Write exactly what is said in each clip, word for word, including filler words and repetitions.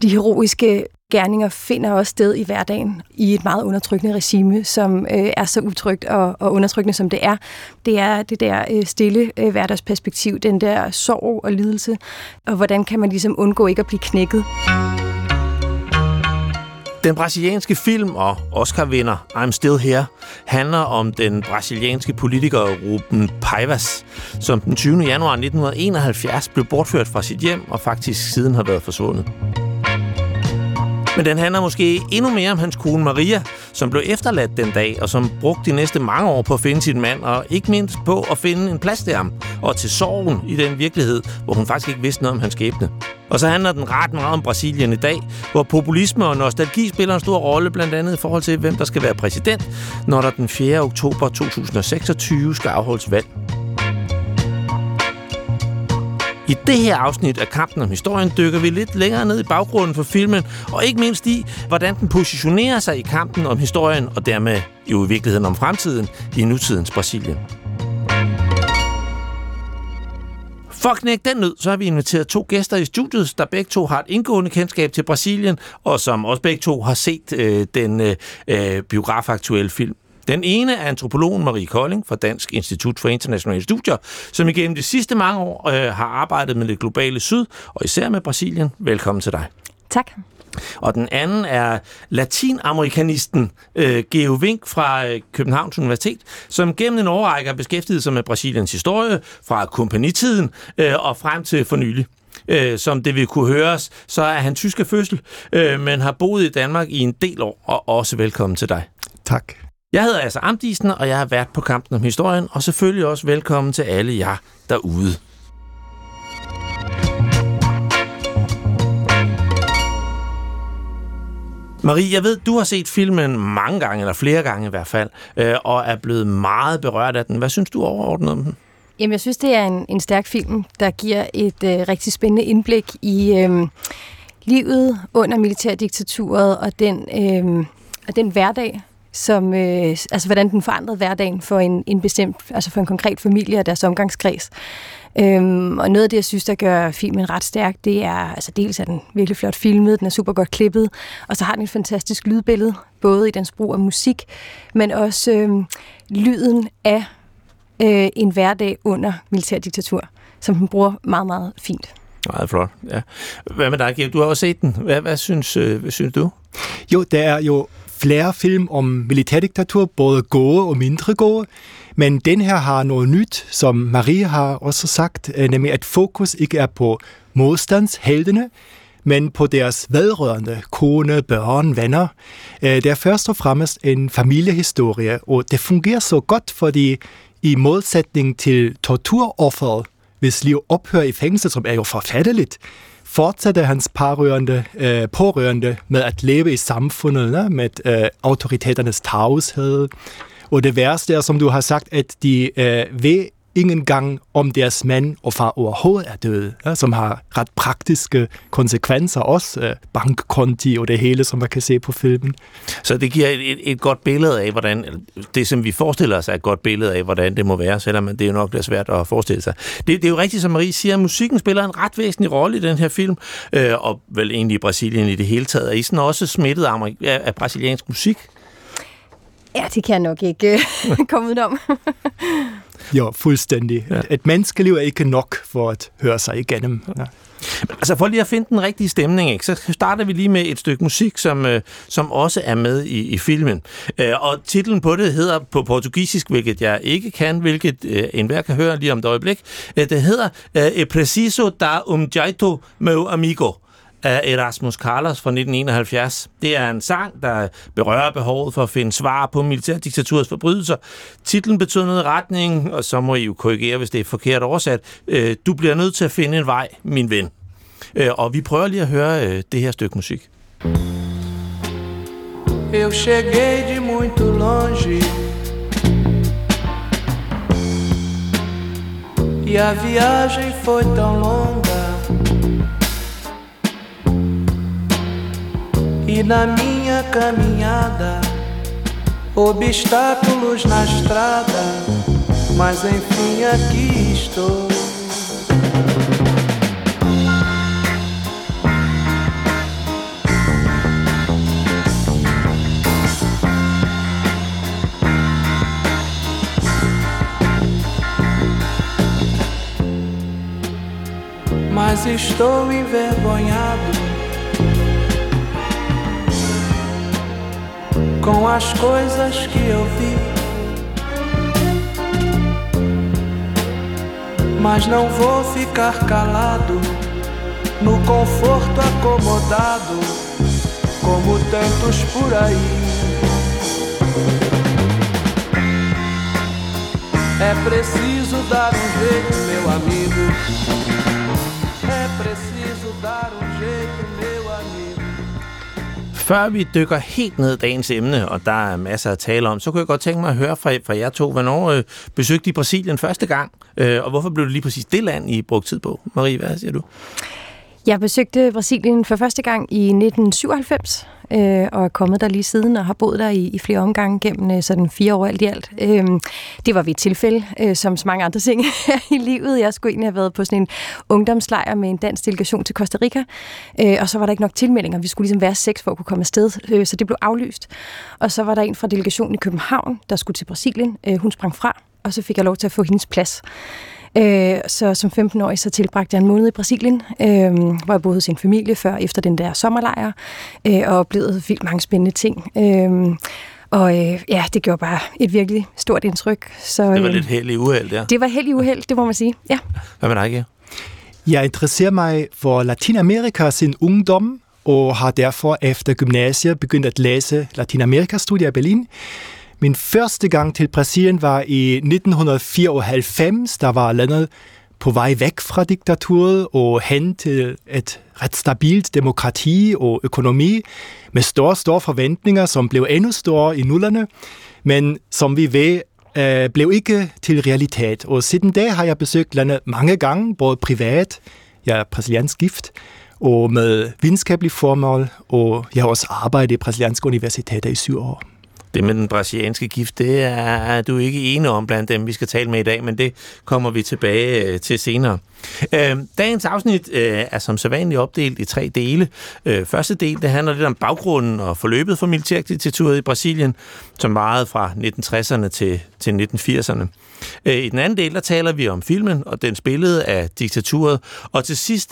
de heroiske gerninger finder også sted i hverdagen i et meget undertrykkende regime, som øh, er så utrygt og, og undertrykkende, som det er. Det er det der øh, stille øh, hverdagsperspektiv, den der sorg og lidelse, og hvordan kan man ligesom undgå ikke at blive knækket. Den brasilianske film og Oscar-vinder I'm Still Here handler om den brasilianske politiker Rubem Paivas, som den tyvende januar nitten enoghalvfjerds blev bortført fra sit hjem og faktisk siden har været forsvundet. Men den handler måske endnu mere om hans kone Maria, som blev efterladt den dag, og som brugte de næste mange år på at finde sin mand, og ikke mindst på at finde en plads til ham, og til sorgen i den virkelighed, hvor hun faktisk ikke vidste noget om hans skæbne. Og så handler den ret meget om Brasilien i dag, hvor populisme og nostalgi spiller en stor rolle, blandt andet i forhold til, hvem der skal være præsident, når der den fjerde oktober to tusind og seksogtyve skal afholdes valg. I det her afsnit af Kampen om historien dykker vi lidt længere ned i baggrunden for filmen, og ikke mindst i, hvordan den positionerer sig i kampen om historien, og dermed jo i virkeligheden om fremtiden i nutidens Brasilien. For at knække den nød, så har vi inviteret to gæster i studiet, der begge to har et indgående kendskab til Brasilien, og som også begge to har set øh, den øh, biografaktuelle film. Den ene er antropologen Marie Kolding fra Dansk Institut for Internationale Studier, som igennem de sidste mange år øh, har arbejdet med det globale syd, og især med Brasilien. Velkommen til dig. Tak. Og den anden er latinamerikanisten øh, Geo Wink fra øh, Københavns Universitet, som gennem en årrække har beskæftiget sig med Brasiliens historie fra kompanitiden øh, og frem til for nylig. Øh, som det vil kunne høres, så er han tysk af fødsel, øh, men har boet i Danmark i en del år, og også velkommen til dig. Tak. Jeg hedder Asser Amdisen, og jeg har været på Kampen om historien, og selvfølgelig også velkommen til alle jer derude. Marie, jeg ved, du har set filmen mange gange, eller flere gange i hvert fald, øh, og er blevet meget berørt af den. Hvad synes du overordnet om den? Jamen, jeg synes, det er en, en stærk film, der giver et øh, rigtig spændende indblik i øh, livet under militærdiktaturet og den, øh, og den hverdag, som, øh, altså hvordan den forandrede hverdagen for en, en bestemt, altså for en konkret familie og deres omgangskreds. Øhm, og noget af det, jeg synes, der gør filmen ret stærk, det er, altså dels er den virkelig flot filmet, den er super godt klippet, og så har den et fantastisk lydbillede, både i dens brug af musik, men også øh, lyden af øh, en hverdag under militærdiktatur, som den bruger meget, meget fint. Meget flot, ja. Hvad med dig, Georg? Du har også set den. Hvad, hvad, synes, øh, hvad synes du? Jo, der er jo flere film om militærdiktatur, både gode og mindre gode, men den her har noget nyt, som Marie har også sagt, nemlig at fokus ikke er på modstandsheldene, men på deres vedrørende kone, børn, venner. Det er først og fremmest en familiehistorie, og det fungerer så godt, fordi i modsætning til torturofferet, hvis liv ophører i fængsel, som er jo forfærdeligt, fortsætter hans pårørende, øh, pårørende med at leve i samfundet, ne? med øh, autoriteternes tavshed. Og det værste er, som du har sagt, at de øh, ved ingen gang om deres mand og far overhovedet er døde, ja? Som har ret praktiske konsekvenser også, øh, bankkonti og det hele, som man kan se på filmen. Så det giver et, et, et godt billede af, hvordan det, som vi forestiller os, er et godt billede af, hvordan det må være, selvom det er jo nok lidt svært at forestille sig. Det, det er jo rigtigt, som Marie siger, at musikken spiller en ret væsentlig rolle i den her film, øh, og vel egentlig i Brasilien i det hele taget. Er I sådan også smittet af, af brasiliansk musik? Ja, det kan jeg nok ikke komme ud om. Jo, fuldstændig. Ja. Et menneskeliv er ikke nok for at høre sig igennem. Ja. Altså for lige at finde den rigtige stemning, ikke, så starter vi lige med et stykke musik, som, øh, som også er med i, i filmen. Øh, og titlen på det hedder på portugisisk, hvilket jeg ikke kan, hvilket øh, enhver kan høre lige om et øjeblik. Øh, det hedder øh, Preciso da um jeito meu amigo af Erasmus Carlos fra nitten enoghalvfjerds. Det er en sang, der berører behovet for at finde svar på militærdiktaturets forbrydelser. Titlen betyder noget i retning, og så må I jo korrigere, hvis det er forkert oversat. Du bliver nødt til at finde en vej, min ven. Og vi prøver lige at høre det her stykke musik. Eu cheguei de muito longe E a viagem foi tão longa E na minha caminhada obstáculos na estrada Mas enfim aqui estou se estou envergonhado com as coisas que eu vi, mas não vou ficar calado no conforto acomodado como tantos por aí. É preciso dar um jeito, meu amigo. É preciso dar um jeito, meu amigo. Før vi dykker helt ned i dagens emne, og der er masser at tale om, så kunne jeg godt tænke mig at høre fra, fra jer to, hvornår øh, besøgte I Brasilien første gang, øh, og hvorfor blev det lige præcis det land, I brugte tid på? Marie, hvad siger du? Jeg besøgte Brasilien for første gang i nitten syvoghalvfems, øh, og er kommet der lige siden, og har boet der i, i flere omgange gennem øh, sådan fire år alt i alt. Øh, det var ved et tilfælde, øh, som så mange andre ting i livet. Jeg skulle egentlig have været på sådan en ungdomslejr med en dansk delegation til Costa Rica, øh, og så var der ikke nok tilmeldinger. Vi skulle ligesom være seks for at kunne komme afsted, øh, så det blev aflyst. Og så var der en fra delegationen i København, der skulle til Brasilien. Øh, hun sprang fra, og så fik jeg lov til at få hendes plads. Øh, så som femten-årig så tilbragte jeg en måned i Brasilien, øh, hvor jeg boede hos en familie før efter den der sommerlejr, øh, og oplevede vildt mange spændende ting. Øh, og øh, ja, det gjorde bare et virkelig stort indtryk. Så, det var lidt held i uheld, ja. Det var held i uheld, det må man sige, ja. Hvad med dig, Georg? Jeg interesserer mig for Latinamerika sin ungdom, og har derfor efter gymnasiet begyndt at læse Latinamerika-studier i Berlin. Min første gang til Brasilien var i nitten fireoghalvfems, der var landet på vej væk fra diktaturet og hen til et ret stabilt demokrati og økonomi med store, store forventninger, som blev endnu større i nullerne, men som vi ved, øh, blev ikke til realitet. Og siden da har jeg besøgt landet mange gange, både privat, jeg er brasiliansk gift, og med videnskabelige formål, og jeg har også arbejdet i brasilianske universiteter i syv år. Det med den brasilianske gift, det er du ikke enig om blandt dem, vi skal tale med i dag, men det kommer vi tilbage til senere. Dagens afsnit er som sædvanligt opdelt i tre dele. Første del, det handler lidt om baggrunden og forløbet for militærdiktaturet i Brasilien, som varede fra nitten tresserne til, til nitten firserne. I den anden del, der taler vi om filmen og dens billede af diktaturet, og til sidst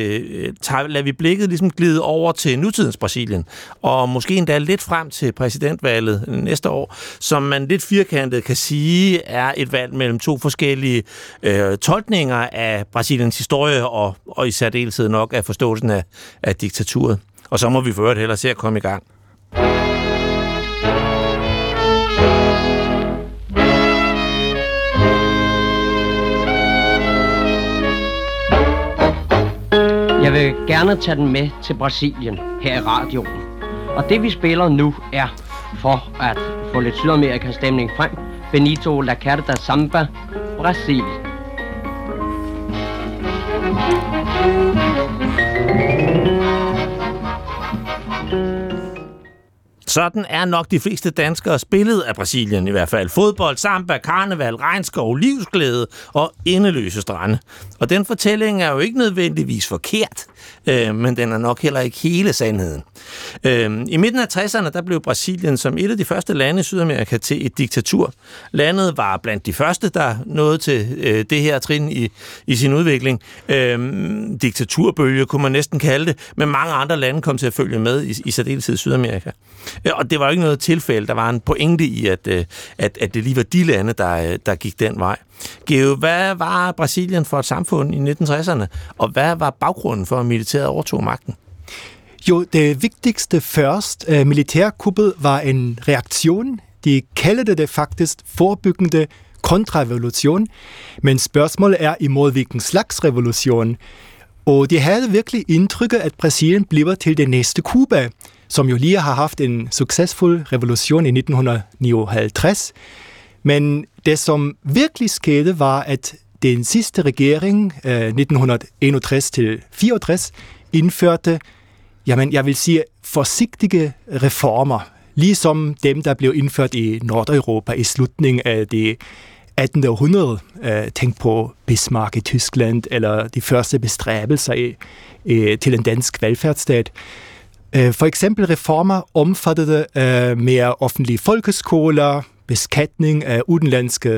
lader vi blikket ligesom glide over til nutidens Brasilien, og måske endda lidt frem til præsidentvalget næste år, som man lidt firkantet kan sige er et valg mellem to forskellige øh, tolkninger af Brasiliens historie, og, og i særdeleshed nok af forståelsen af, af diktaturet. Og så må vi for øvrigt hellere se at komme i gang. Jeg vil gerne tage den med til Brasilien her i radioen. Og det vi spiller nu er, for at få lidt Sydamerika-stemning frem, Benito La Carta Samba, Brasil. Sådan er nok de fleste danskere billede af Brasilien i hvert fald. Fodbold, samba, karneval, regnskov, livsglæde og endeløse strande. Og den fortælling er jo ikke nødvendigvis forkert, øh, men den er nok heller ikke hele sandheden. Øh, I midten af tresserne, der blev Brasilien som et af de første lande i Sydamerika til et diktatur. Landet var blandt de første, der nåede til øh, det her trin i, i sin udvikling. Øh, diktaturbølge kunne man næsten kalde det, men mange andre lande kom til at følge med i, i særdeleshed Sydamerika. Og det var jo ikke noget tilfælde. Der var en pointe i, at, at, at det lige var de lande, der, der gik den vej. Geo, hvad var Brasilien for et samfund i nitten tresserne, og hvad var baggrunden for, at militæret overtog magten? Jo, det vigtigste først, uh, militærkuppet var en reaktion. De kaldte det faktisk forebyggende kontrarevolution, men spørgsmålet er imod hvilken slags revolution. Og de havde virkelig indtrykket, at Brasilien bliver til det næste Cuba, som jo lige har haft en succesfuld revolution i nitten nioghalvtreds. Men det, som virkelig skete, var, at den sidste regering, eh, nitten enogtres til fireogtres, indførte, jamen, jeg vil sige, forsigtige reformer, ligesom dem, der blev indført i Nordeuropa i slutningen af det attende århundrede. Eh, tænk på Bismarck i Tyskland, eller de første bestræbelser i, i, til en dansk velfærdsstat. For eksempel reformer omfattede uh, mere offentlige folkeskoler, beskatning af udenlandske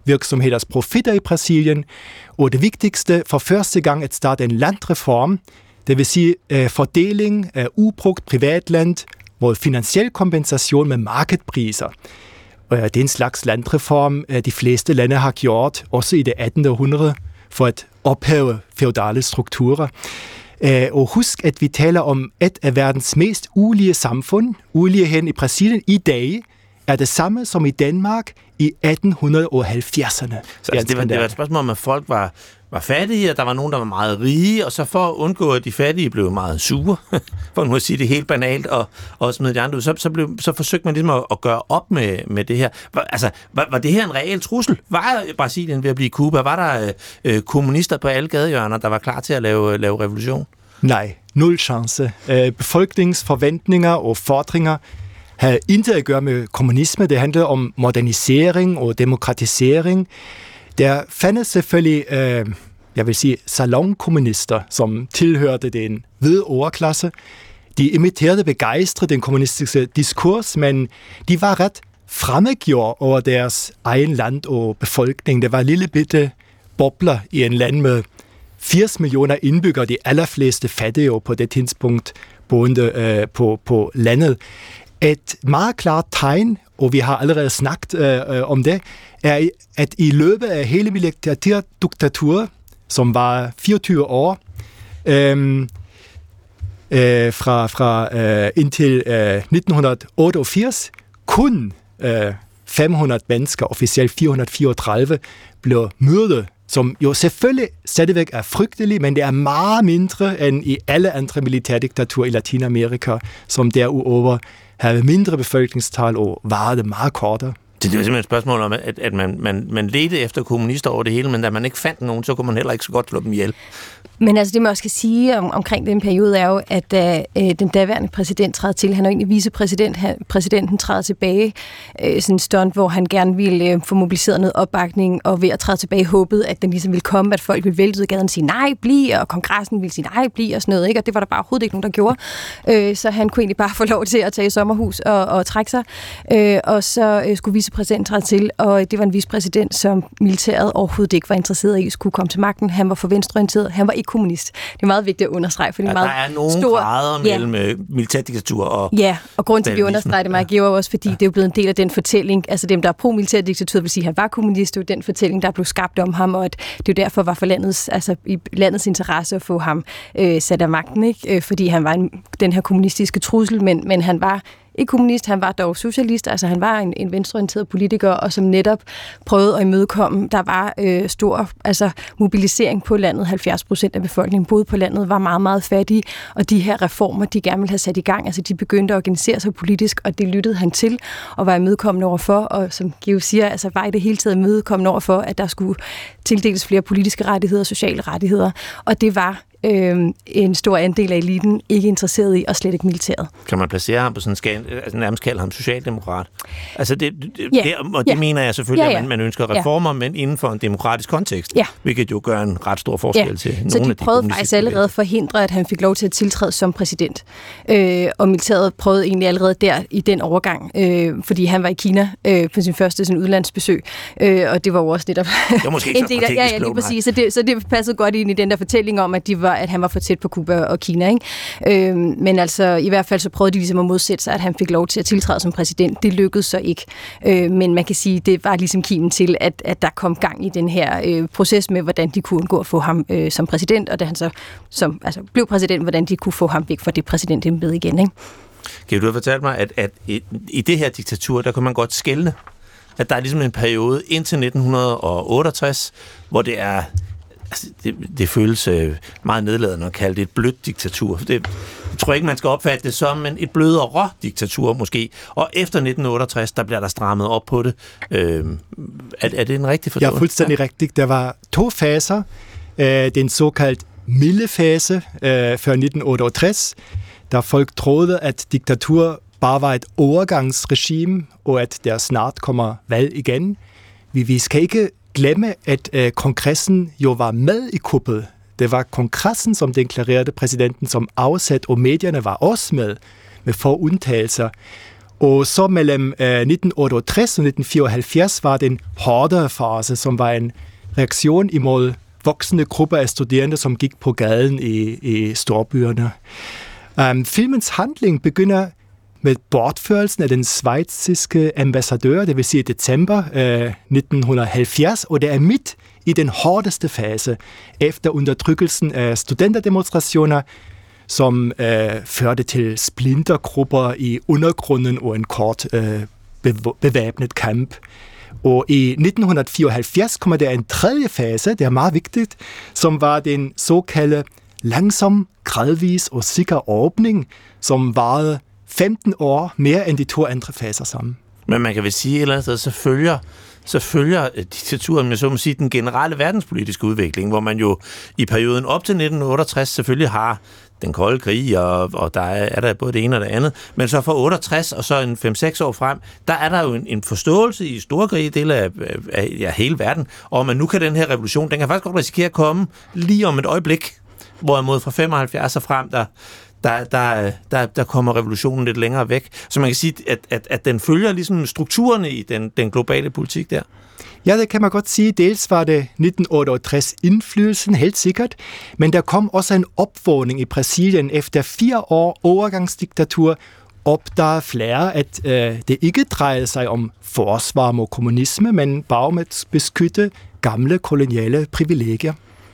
virksomheders profitter i Brasilien, og det vigtigste for første gang at starte en landreform, det vil sige uh, fordeling af ubrugt privatland mod finansiel kompensation med markedpriser. Og det er en slags landreform, de fleste lande har gjort, også i det attende århundrede, for at ophæve feudale strukturer. Og husk, at vi taler om et af verdens mest ulige samfund. Uligheden i Brasilien i dag er det samme som i Danmark i atten halvfjerdserne. Så altså, det, var, det var et spørgsmål om, at folk var, var fattige, og der var nogen, der var meget rige, og så for at undgå, at de fattige blev meget sure, for nu at sige det helt banalt, og, og smide de andre ud, så, så, blev, så forsøgte man ligesom at, at gøre op med, med det her. Var, altså, var, var det her en reel trussel? Var Brasilien ved at blive Cuba? Var der øh, kommunister på alle gadehjørner, der var klar til at lave, lave revolution? Nej, nul chance. Øh, befolkningsforventninger og fordringer havde intet at gøre med kommunisme. Det handlede om modernisering og demokratisering. Der fandtes selvfølgelig, øh, jeg vil sige, salonkommunister, som tilhørte den hvide overklasse. De imiterede begejstret den kommunistiske diskurs, men de var ret fremmedgjort over deres egen land og befolkning. Det var lille bitte bobler i en land med firs millioner indbyggere, de allerfleste fattige på det tidspunkt boende øh, på, på landet. Et meget klart tegn, og vi har allerede snakket øh, om det, er, at i løbet af hele militærdiktaturet, som var fireogtyve år, øh, øh, fra, fra øh, indtil øh, nitten otteogfirs, kun øh, fem hundrede mennesker, officielt fire hundrede fireogtredive, blev myrdet, som jo selvfølgelig stadigvæk er frygtelig, men det er meget mindre end i alle andre militærdiktaturer i Latinamerika, som derudover havde mindre befolkningstal og varede meget kortere. Det er simpelthen et spørgsmål om, at, at man, man, man ledte efter kommunister over det hele, men da man ikke fandt nogen, så kunne man heller ikke så godt slå dem ihjel. Men altså det, man også skal sige om, omkring den periode, er jo, at da øh, den daværende præsident træder til, han er jo egentlig vicepræsident, han, præsidenten træder tilbage, øh, sådan en stunt, hvor han gerne ville øh, få mobiliseret noget opbakning, og ved at træde tilbage håbede, at den ligesom ville komme, at folk ville vælte ud af gaden og sige nej, bliv, og kongressen ville sige nej, bliv, og sådan noget, ikke? Og det var der bare overhovedet ikke nogen, der gjorde. Øh, så han kunne egentlig bare få lov til at tage i sommerhus og, og trække sig, øh, og så øh, skulle vicepræsidenten træde til, og det var en vicepræsident, som militæret overhovedet ikke var interesseret i, skulle komme til magten. Han var for venstreorienteret, han var ikke kommunist. Det er meget vigtigt at understrege, for det er ja, meget der er nogle stor grader mellem ja. militærdiktatur og ja, og grund til, at vi understreger det meget, giver også, fordi ja. det er jo blevet en del af den fortælling, altså dem, der er pro-militærdiktatur, vil sige, at han var kommunist, det er jo den fortælling, der blev skabt om ham, og at det jo derfor var for landets, altså i landets interesse at få ham øh, sat af magten, ikke? Øh, fordi han var en, den her kommunistiske trussel, men, men han var ikke kommunist, han var dog socialist, altså han var en, en venstreorienteret politiker, og som netop prøvede at imødekomme. Der var øh, stor altså, mobilisering på landet. halvfjerds procent af befolkningen boede på landet, var meget, meget fattige, og de her reformer, de gerne ville have sat i gang, altså de begyndte at organisere sig politisk, og det lyttede han til, og var imødekommende overfor, og som Geo siger, altså var i det hele taget imødekommende overfor, at der skulle tildeles flere politiske rettigheder og sociale rettigheder, og det var Øh, en stor andel af eliten ikke interesseret i, og slet ikke militæret. Kan man placere ham på sådan en skala, altså nærmest kalde ham socialdemokrat? Altså det, det, yeah. det og det yeah. mener jeg selvfølgelig, yeah, yeah. at man, man ønsker reformer, yeah. men inden for en demokratisk kontekst, yeah. hvilket jo gør en ret stor forskel yeah. til nogle af de kommunistiske. Så de prøvede faktisk allerede at forhindre, at han fik lov til at tiltræde som præsident. Øh, og militæret prøvede egentlig allerede der i den overgang, øh, fordi han var i Kina øh, på sin første sådan, udlandsbesøg, øh, og det var jo også netop det var måske ikke en del af, ja, ja, lige præcis. Så det, så det passede godt ind i den der fortælling om, at de var at han var for tæt på Cuba og Kina, ikke? Øh, men altså, i hvert fald så prøvede de ligesom at modsætte sig, at han fik lov til at tiltræde som præsident. Det lykkedes så ikke. Øh, men man kan sige, det var ligesom kimen til, at, at der kom gang i den her øh, proces med, hvordan de kunne undgå at få ham øh, som præsident, og da han så som, altså, blev præsident, hvordan de kunne få ham væk fra det præsidentembede igen, ikke? Kan du have fortalt mig, at, at i, i det her diktatur, der kan man godt skelne, at der er ligesom en periode indtil nitten otteogtres, hvor det er Altså, det, det føles øh, meget nedladende at kalde det et blødt diktatur. Det jeg tror ikke, man skal opfatte det som en, et blødere diktatur måske. Og efter nitten otteogtres, der bliver der strammet op på det. Øh, er, er det en rigtig forståelse? Ja, fuldstændig ja. rigtigt. Der var to faser. Øh, den såkaldt milde fase øh, før nitten otteogtres, der folk troede, at diktatur bare var et overgangsregime, og at der snart kommer valg igen. Vi, vi skal ikke glemme, at øh, kongressen jo var med i kuppet. Det var kongressen, som deklarerede præsidenten som afsat, og medierne var også med, med få undtagelser. Og så mellem øh, nitten otteogtres og nitten fireoghalvfjerds var det en hårdere fase, som var en reaktion imod voksende grupper af studerende, som gik på gaden i, i storbyerne. Um, filmens handling begynder med bortførelsen af den schweiziske ambassadør, det vil sige i december øh, nitten halvfjerds, og det er midt i den hårdeste fase efter undertrykkelsen af studenterdemonstrationer, som øh, førte til splintergrupper i undergrunden og en kort øh, bevæbnet kamp. Og i nitten fireoghalvfjerds kommer der en tredje fase, det er meget vigtigt, som var den såkaldte langsom, gradvis og sikker åbning, som varede femten år mere end de to andre faser sammen. Men man kan vel sige et eller andet sted, så følger, så følger diktaturen med så må sige, den generelle verdenspolitiske udvikling, hvor man jo i perioden op til nitten otteogtres selvfølgelig har den kolde krig, og, og der er, er der både det ene og det andet, men så fra otteogtres og så en fem seks år frem, der er der jo en, en forståelse i store dele af, af ja, hele verden, og man nu kan den her revolution, den kan faktisk godt risikere at komme lige om et øjeblik, hvorimod fra femoghalvfjerds og frem, der Der, der, der, der kommer revolutionen lidt længere væk. Så man kan sige, at, at, at den følger ligesom strukturerne i den, den globale politik der. Ja, det kan man godt sige. Dels var det nitten otteogtres indflydelsen, helt sikkert, men der kom også en opvågning i Brasilien efter fire år overgangsdiktatur, opdagede flere, at øh, det ikke drejede sig om forsvar mod kommunisme, men bare om at beskytte gamle koloniale privilegier.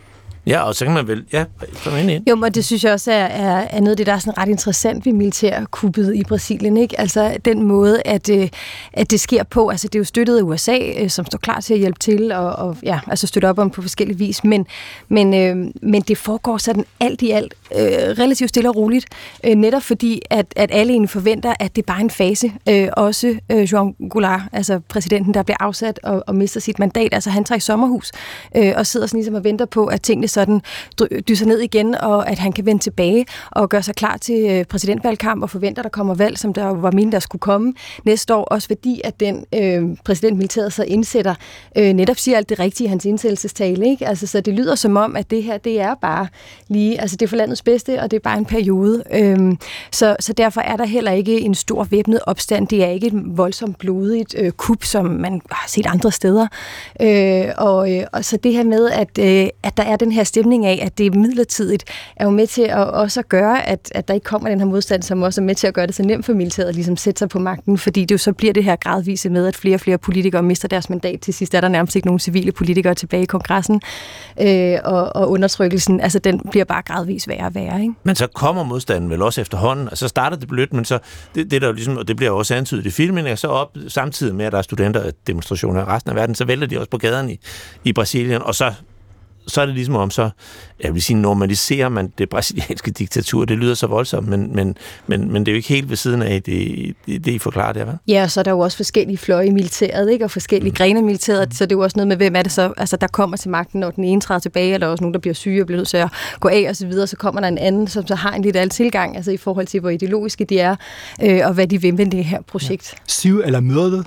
Ja, og så kan man vel, ja, komme ind ind. Jo, men det synes jeg også er, er, er noget af det, der er sådan ret interessant ved militærkuppet i Brasilien, ikke? Altså den måde, at, at det sker på, altså det er jo støttet af U S A, som står klar til at hjælpe til, og, og ja, altså støtte op om på forskellige vis, men, men, øh, men det foregår sådan alt i alt øh, relativt stille og roligt, øh, netop fordi, at, at alle egentlig forventer, at det er bare en fase. Øh, også øh, João Goulart, altså præsidenten, der bliver afsat og, og mister sit mandat, altså han tager i sommerhus, øh, og sidder sådan ligesom og venter på, at tingene sådan dyser ned igen, og at han kan vende tilbage og gøre sig klar til præsidentvalgkamp og forventer, der kommer valg, som der var meningen, der skulle komme næste år, også fordi, at den øh, præsidentmilitæret så indsætter, øh, netop siger alt det rigtige i hans indsættelsestale, ikke? Altså, så det lyder som om, at det her, det er bare lige, altså det er for landets bedste, og det er bare en periode. Øhm, så, så derfor er der heller ikke en stor væbnet opstand. Det er ikke et voldsomt blodigt øh, kup, som man har set andre steder. Øh, og, øh, og så det her med, at, øh, at der er den her stemning af, at det er midlertidigt, er jo med til at også gøre, at, at der ikke kommer den her modstand, som også er med til at gøre det så nemt for militæret at ligesom sætte sig på magten, fordi det jo så bliver det her gradvise med, at flere og flere politikere mister deres mandat. Til sidst er der nærmest ikke nogen civile politikere tilbage i kongressen, øh, og, og undertrykkelsen, altså den bliver bare gradvis værre og værre, ikke? Men så kommer modstanden vel også efterhånden, og så starter det blødt, men så, det, det der jo ligesom, og det bliver også antydet i filmen, og så op, samtidig med, at der er studenterdemonstrationer i resten af verden, så vælter de også på gaderne i, i Brasilien, og så så er det ligesom om, så jeg vil sige, normaliserer man det brasilianske diktatur. Det lyder så voldsomt, men, men, men, men det er jo ikke helt ved siden af det, det, det I forklarer der, hva'? Ja, og så er der jo også forskellige fløje i militæret, ikke? Og forskellige mm. grene af militæret, så det er jo også noget med, hvem er det så, altså der kommer til magten, når den ene træder tilbage, eller også nogen, der bliver syge og bliver nødt til at gå af og så videre, så kommer der en anden, som så har en lidt anden tilgang, altså i forhold til, hvor ideologiske de er, øh, og hvad de vil med det her projekt. Ja. Syg eller myrdet?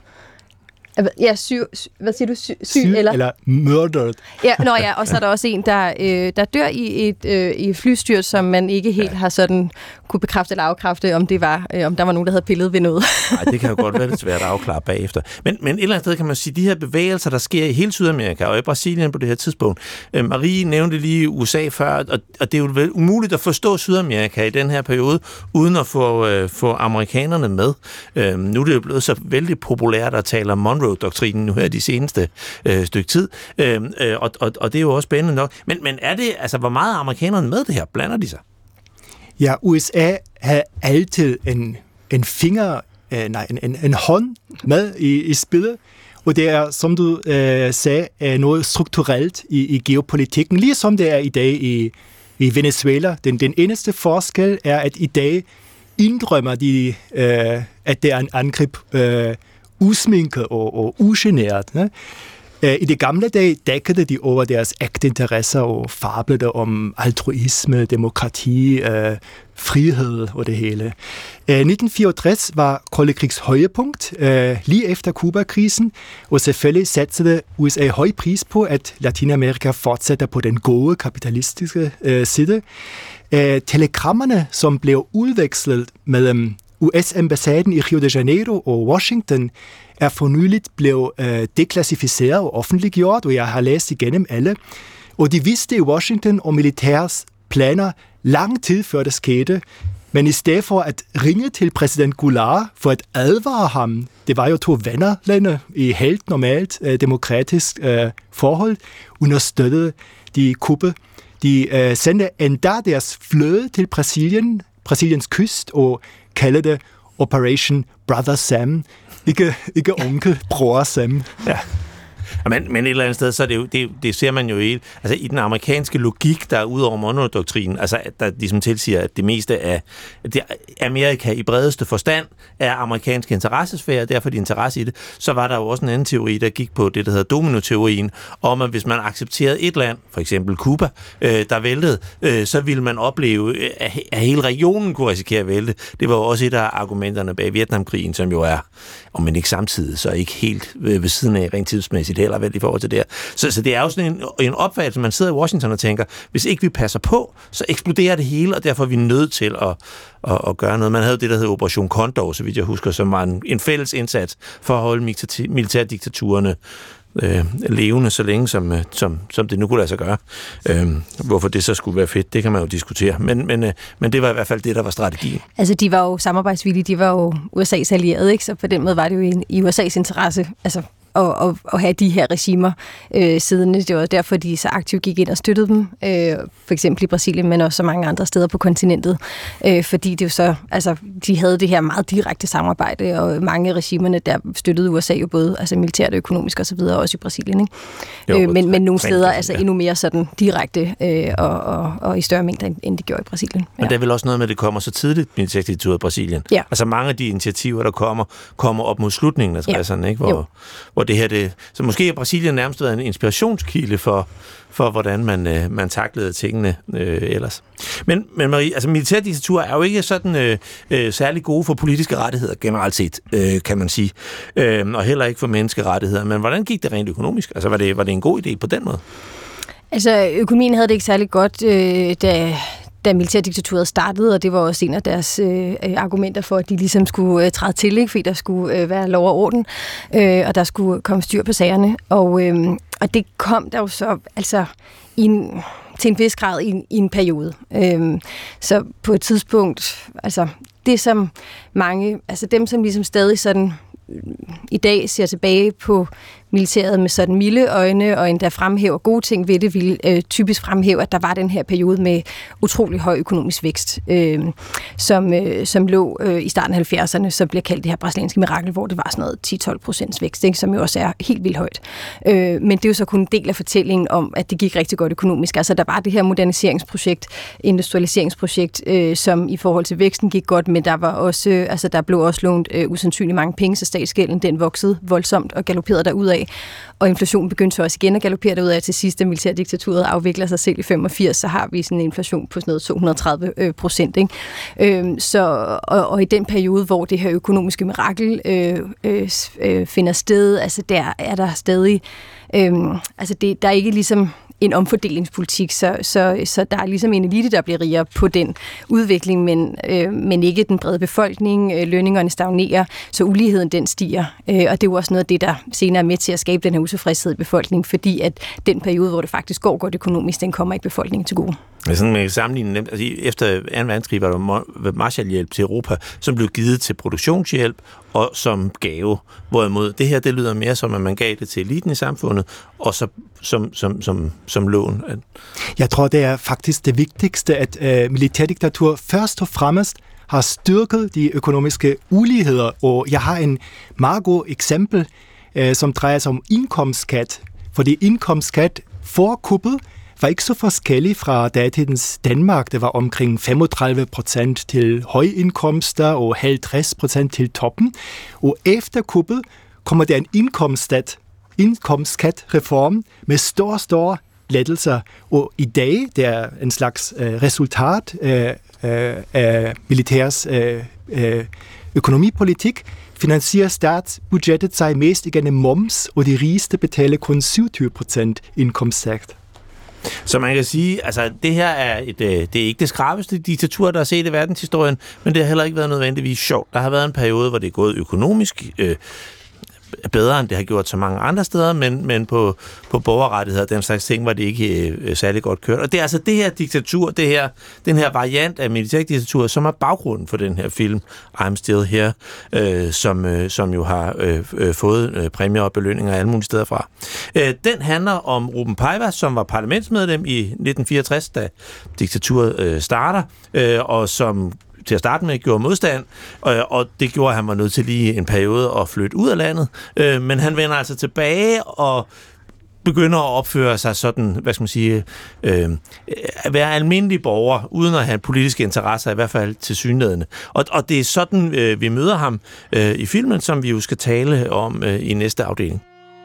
Ja, syg, hvad siger du? Syg, syg, syg eller? eller mørdet. Ja, nå ja, og så er der også en, der, øh, der dør i et øh, i flystyrt, som man ikke helt ja. har sådan kunne bekræfte eller afkræfte, om det var, øh, om der var nogen, der havde pillet ved noget. Nej, det kan jo godt være lidt svært at afklare bagefter. Men, men et eller andet sted kan man sige, de her bevægelser, der sker i hele Sydamerika og i Brasilien på det her tidspunkt. Øh, Marie nævnte lige U S A før, og, og det er jo vel umuligt at forstå Sydamerika i den her periode, uden at få, øh, få amerikanerne med. Øh, nu er det jo blevet så vældig populært at tale om Monroe-doktrinen nu her de seneste øh, stykke tid, øh, og, og, og det er jo også spændende nok. Men, men er det, altså hvor meget er amerikanerne med det her? Blander de sig? Ja, U S A har altid en, en finger, øh, nej, en, en, en hånd med i, i spillet, og det er, som du øh, sagde, noget strukturelt i, i geopolitikken, ligesom det er i dag i, i Venezuela. Den, den eneste forskel er, at i dag indrømmer de, øh, at det er en angreb øh, usminket og, og ugenert. Ne? I de gamle dage dækkede de over deres ægte interesser og fablede om altruisme, demokrati, øh, frihed og det hele. nitten fireogtres var kolde krigs højdepunkt, øh, lige efter Kuba-krisen, og selvfølgelig satte U S A høj pris på, at Latinamerika fortsætter på den gode kapitalistiske øh, side. Øh, telegrammerne, som blev udvekslet mellem U S-ambassaden i Rio de Janeiro og Washington er for nyligt blevet øh, deklassificeret og offentliggjort, og jeg har læst igennem alle. Og de vidste i Washington om militærs planer lang tid før det skete, men i stedet for at ringe til præsident Goulart for at advare ham, det var jo to vennerlande i helt normalt øh, demokratisk øh, forhold, understøttede de kuppe. De øh, sendte endda deres flåde til Brasilien, Brasiliens kyst, og kaldte det Operation Brother Sam. Ikke, ikke onkel, bror Sam. Ja. Men, men et eller andet sted, så er det jo, det, det ser man jo i, altså i den amerikanske logik, der er ud over Monroe-doktrinen, altså der ligesom tilsiger, at det meste af det Amerika i bredeste forstand er amerikanske interessesfære, og derfor de interesse i det, så var der jo også en anden teori, der gik på det, der hedder dominoteorien, om at hvis man accepterede et land, for eksempel Cuba, øh, der væltede, øh, så ville man opleve, at, at hele regionen kunne risikere at vælte. Det var jo også et af argumenterne bag Vietnamkrigen, som jo er, om man ikke samtidig, så ikke helt ved, ved siden af rent tidsmæssigt heller vel i forhold til det her. Så, så det er jo sådan en, en opfattelse, man sidder i Washington og tænker, hvis ikke vi passer på, så eksploderer det hele, og derfor er vi nødt til at, at, at gøre noget. Man havde jo det, der hedder Operation Condor, så vidt jeg husker, som var en, en fælles indsats for at holde militærdiktaturerne øh, levende så længe, som, som, som det nu kunne lade sig gøre. Øh, hvorfor det så skulle være fedt, det kan man jo diskutere. Men, men, øh, men det var i hvert fald det, der var strategien. Altså, de var jo samarbejdsvillige, de var jo U S A's allierede, ikke? Så på den måde var det jo i, i U S A's interesse, altså Og, og, og have de her regimer øh, siddende. Det var derfor, de så aktivt gik ind og støttede dem, øh, for eksempel i Brasilien, men også så mange andre steder på kontinentet, øh, fordi det jo så, altså, de havde det her meget direkte samarbejde, og mange af regimerne, der støttede U S A jo både altså militært og økonomisk og så videre, også i Brasilien, ikke? Jo, øh, men, men nogle steder altså ja. endnu mere sådan direkte øh, og, og, og i større mængder, end de gjorde i Brasilien. Ja. Men der er vel også noget med, at det kommer så tidligt, militærdiktaturet i Brasilien. Ja. Altså mange af de initiativer, der kommer, kommer op mod slutningen af tresserne, ja. ikke? Hvor, hvor det her, det, så måske er Brasilien nærmest været en inspirationskilde for, for hvordan man, øh, man taklede tingene øh, ellers. Men, men Marie, altså militærdiktaturer er jo ikke sådan øh, øh, særlig gode for politiske rettigheder generelt set, øh, kan man sige, øh, og heller ikke for menneskerettigheder. Men hvordan gik det rent økonomisk? Altså var det, var det en god idé på den måde? Altså økonomien havde det ikke særlig godt, øh, da da militærdiktaturet startede, og det var også en af deres øh, argumenter for, at de ligesom skulle øh, træde til, ikke? Fordi der skulle øh, være lov og orden, øh, og der skulle komme styr på sagerne. Og, øh, og det kom der jo så altså i en, til en vis grad i en, i en periode. Øh, så på et tidspunkt, altså det som mange, altså dem som ligesom stadig sådan i dag ser tilbage på militæret med sådan milde øjne, og endda fremhæver gode ting ved det, vil øh, typisk fremhæve, at der var den her periode med utrolig høj økonomisk vækst, øh, som, øh, som lå øh, i starten af halvfjerdserne, som bliver kaldt det her brasilianske mirakel, hvor det var sådan noget ti til tolv procent vækst, ikke, som jo også er helt vildt højt. Øh, men det er jo så kun en del af fortællingen om, at det gik rigtig godt økonomisk. Altså der var det her moderniseringsprojekt, industrialiseringsprojekt, øh, som i forhold til væksten gik godt, men der var også, øh, altså der blev også lånt øh, usandsynligt mange penge, så statsgælden den voksede voldsomt og galopperede derudad. Og inflationen begyndte så også igen at galoppere derudad til sidst, da militærdiktaturet afvikler sig selv i femogfirs, så har vi sådan en inflation på sådan noget to hundrede og tredive procent. Ikke? Øhm, så, og, og i den periode, hvor det her økonomiske mirakel øh, øh, øh, finder sted, altså der er der stadig, øh, altså det, der er ikke ligesom en omfordelingspolitik, så, så, så der er ligesom en elite, der bliver rigere på den udvikling, men, øh, men ikke den brede befolkning. Øh, lønningerne stagnerer, så uligheden den stiger. Øh, og det er jo også noget af det, der senere er med til at skabe den her utilfredshed i befolkningen, fordi at den periode, hvor det faktisk går godt økonomisk, den kommer ikke befolkningen til gode. Sådan med sammenligning, altså efter anden verdenskrig var der Marshallhjælp til Europa, som blev givet til produktionshjælp og som gave. Hvorimod det her, det lyder mere som, at man gav det til eliten i samfundet, og så som, som, som, som lån. Jeg tror, det er faktisk det vigtigste, at øh, militærdiktatur først og fremmest har styrket de økonomiske uligheder, og jeg har en meget god eksempel, øh, som drejer sig om indkomstskat, fordi indkomstskat for kuppet var ikke så forskellig fra datidens Danmark. Det var omkring femogtredive procent til højindkomster og halvtreds procent til toppen. Og efter kuppet kommer der en indkomstskat, indkomstskatreform med store, store lettelser. Og i dag, det er en slags øh, resultat øh, øh, af militærs øh, øh, økonomipolitik, finansierer statsbudgettet sig mest igennem moms, og de rigeste betaler kun syvogtyve procent indkomstskat. Så man kan sige, altså det her er et, det er ikke det skrabeste diktatur, der er set i verdenshistorien, men det har heller ikke været nødvendigvis sjovt. Der har været en periode, hvor det er gået økonomisk øh, bedre, end det har gjort så mange andre steder, men, men på, på borgerrettigheder, den slags ting, var det ikke øh, særlig godt kørt. Og det er altså det her diktatur, det her, den her variant af militærdiktatur, som er baggrunden for den her film, I'm Still Here, øh, som, øh, som jo har øh, øh, fået øh, præmier og belønninger alle mulige steder fra. Øh, den handler om Ruben Paivas, som var parlamentsmedlem i nitten fireogtres, da diktaturet øh, starter, øh, og som til at starte med gjorde modstand, og, og det gjorde, at han var nødt til lige en periode at flytte ud af landet. Øh, men han vender altså tilbage og begynder at opføre sig sådan, hvad skal man sige, øh, at være almindelig borger, uden at have politiske interesser, i hvert fald tilsyneladende. Og, og det er sådan, øh, vi møder ham øh, i filmen, som vi jo skal tale om øh, i næste afdeling.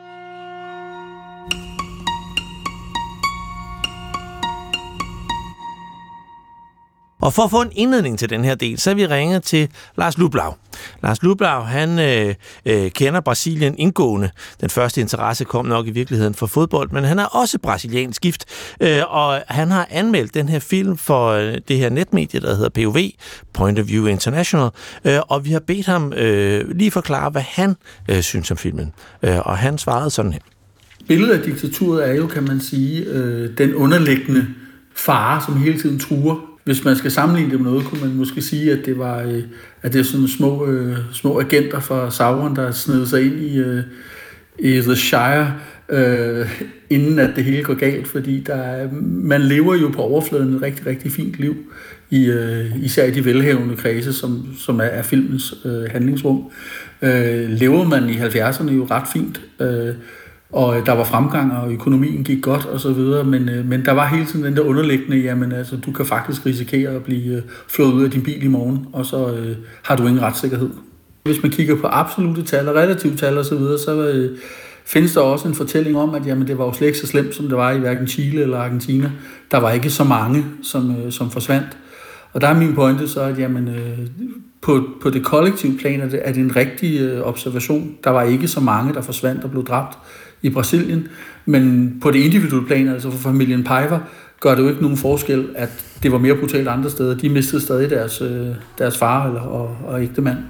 Og for at få en indledning til den her del, så er vi ringet til Lars Lublau. Lars Lublau, han øh, øh, kender Brasilien indgående. Den første interesse kom nok i virkeligheden for fodbold, men han er også brasiliansk gift, øh, og han har anmeldt den her film for øh, det her netmedie, der hedder P O V, Point of View International, øh, og vi har bedt ham øh, lige forklare, hvad han øh, synes om filmen. Øh, og han svarede sådan her. Billedet af diktaturet er jo, kan man sige, øh, den underliggende fare, som hele tiden truer. Hvis man skal sammenligne det med noget, kunne man måske sige, at det var øh, at det er sådan små, øh, små agenter fra Sauron, der sned sig ind i, øh, i The Shire, øh, inden at det hele går galt, fordi der er, man lever jo på overfladen et rigtig, rigtig fint liv, i, øh, især i de velhavende kredse, som, som er, er filmens øh, handlingsrum. Øh, lever man i halvfjerdserne jo ret fint, øh, og der var fremgang, og økonomien gik godt og så videre, men, men der var hele tiden den der underliggende, jamen altså, du kan faktisk risikere at blive flået ud af din bil i morgen, og så øh, har du ingen retssikkerhed. Hvis man kigger på absolute tal og relative tal og så videre, så øh, findes der også en fortælling om, at jamen, det var jo slet ikke så slemt, som det var i hverken Chile eller Argentina. Der var ikke så mange, som, øh, som forsvandt. Og der er min pointe så, at jamen, øh, på, på det kollektive plan er det, er det en rigtig øh, observation. Der var ikke så mange, der forsvandt og blev dræbt i Brasilien, men på det individuelle plan, altså for familien Paiva, gør det jo ikke nogen forskel, at det var mere brutalt andre steder. De mistede stadig deres, øh, deres far eller, og, og ægtemand.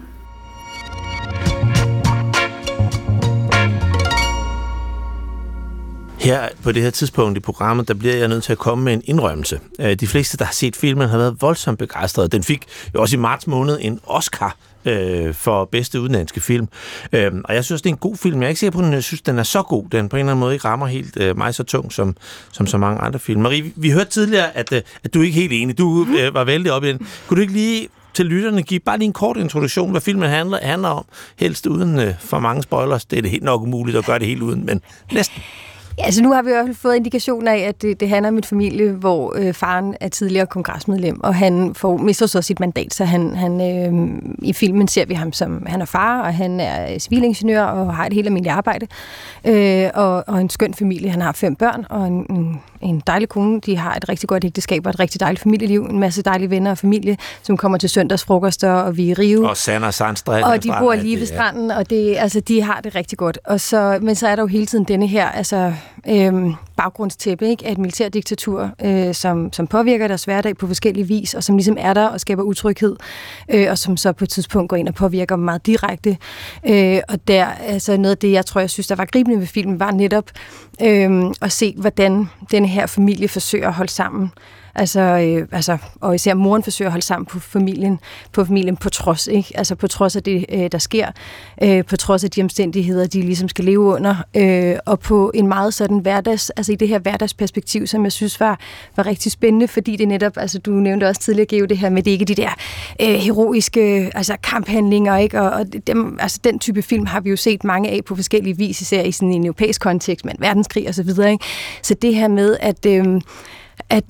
Her på det her tidspunkt i programmet, der bliver jeg nødt til at komme med en indrømmelse. De fleste, der har set filmen, har været voldsomt begejstrede. Den fik jo også i marts måned en Oscar øh, for bedste udenlandske film. Øh, og jeg synes, det er en god film. Jeg er ikke sikker på, at jeg synes, den er så god. Den på en eller anden måde ikke rammer helt øh, mig så tung, som, som så mange andre film. Marie, vi, vi hørte tidligere, at, øh, at du er ikke helt enig. Du øh, var vældig op i den. Kunne du ikke lige til lytterne give bare lige en kort introduktion, hvad filmen handler, handler om? Helst uden øh, for mange spoilers. Det er det helt nok umuligt at gøre det helt uden, men næsten. Ja, altså nu har vi jo fået indikationer af, at det, det handler om en familie, hvor øh, faren er tidligere kongresmedlem, og han får mister så sit mandat, så han, han øh, i filmen ser vi ham som, han er far, og han er civilingeniør og har et helt almindeligt arbejde, øh, og, og en skøn familie. Han har fem børn og en, en, en dejlig kone. De har et rigtig godt ægteskab og et rigtig dejligt familieliv, en masse dejlige venner og familie, som kommer til søndagsfrokoster, og vi er Rio. Og Sander Sandstrand. Og de bor lige ved stranden, og det, altså, de har det rigtig godt. Og så, men så er der jo hele tiden denne her, altså Øhm, baggrundstæppe, ikke? Af et militærdiktatur, øh, som, som påvirker deres hverdag på forskellige vis, og som ligesom er der og skaber utryghed, øh, og som så på et tidspunkt går ind og påvirker dem meget direkte. Øh, og der, altså noget af det, jeg tror, jeg synes, der var gribende ved filmen, var netop øh, at se, hvordan denne her familie forsøger at holde sammen. Altså, øh, altså, og især moren forsøger at holde sammen på familien, på familien på trods, ikke? Altså på trods af det, øh, der sker, øh, på trods af de omstændigheder, de ligesom skal leve under, øh, og på en meget sådan hverdags, altså i det her hverdagsperspektiv, som jeg synes var, var rigtig spændende, fordi det netop, altså du nævnte også tidligere, Geo, det her med, det ikke de der øh, heroiske, altså kamphandlinger, ikke? Og, og dem, altså den type film har vi jo set mange af på forskellige vis, især i sådan en europæisk kontekst, med verdenskrig og så videre, ikke? Så det her med, at, øh, at, øh,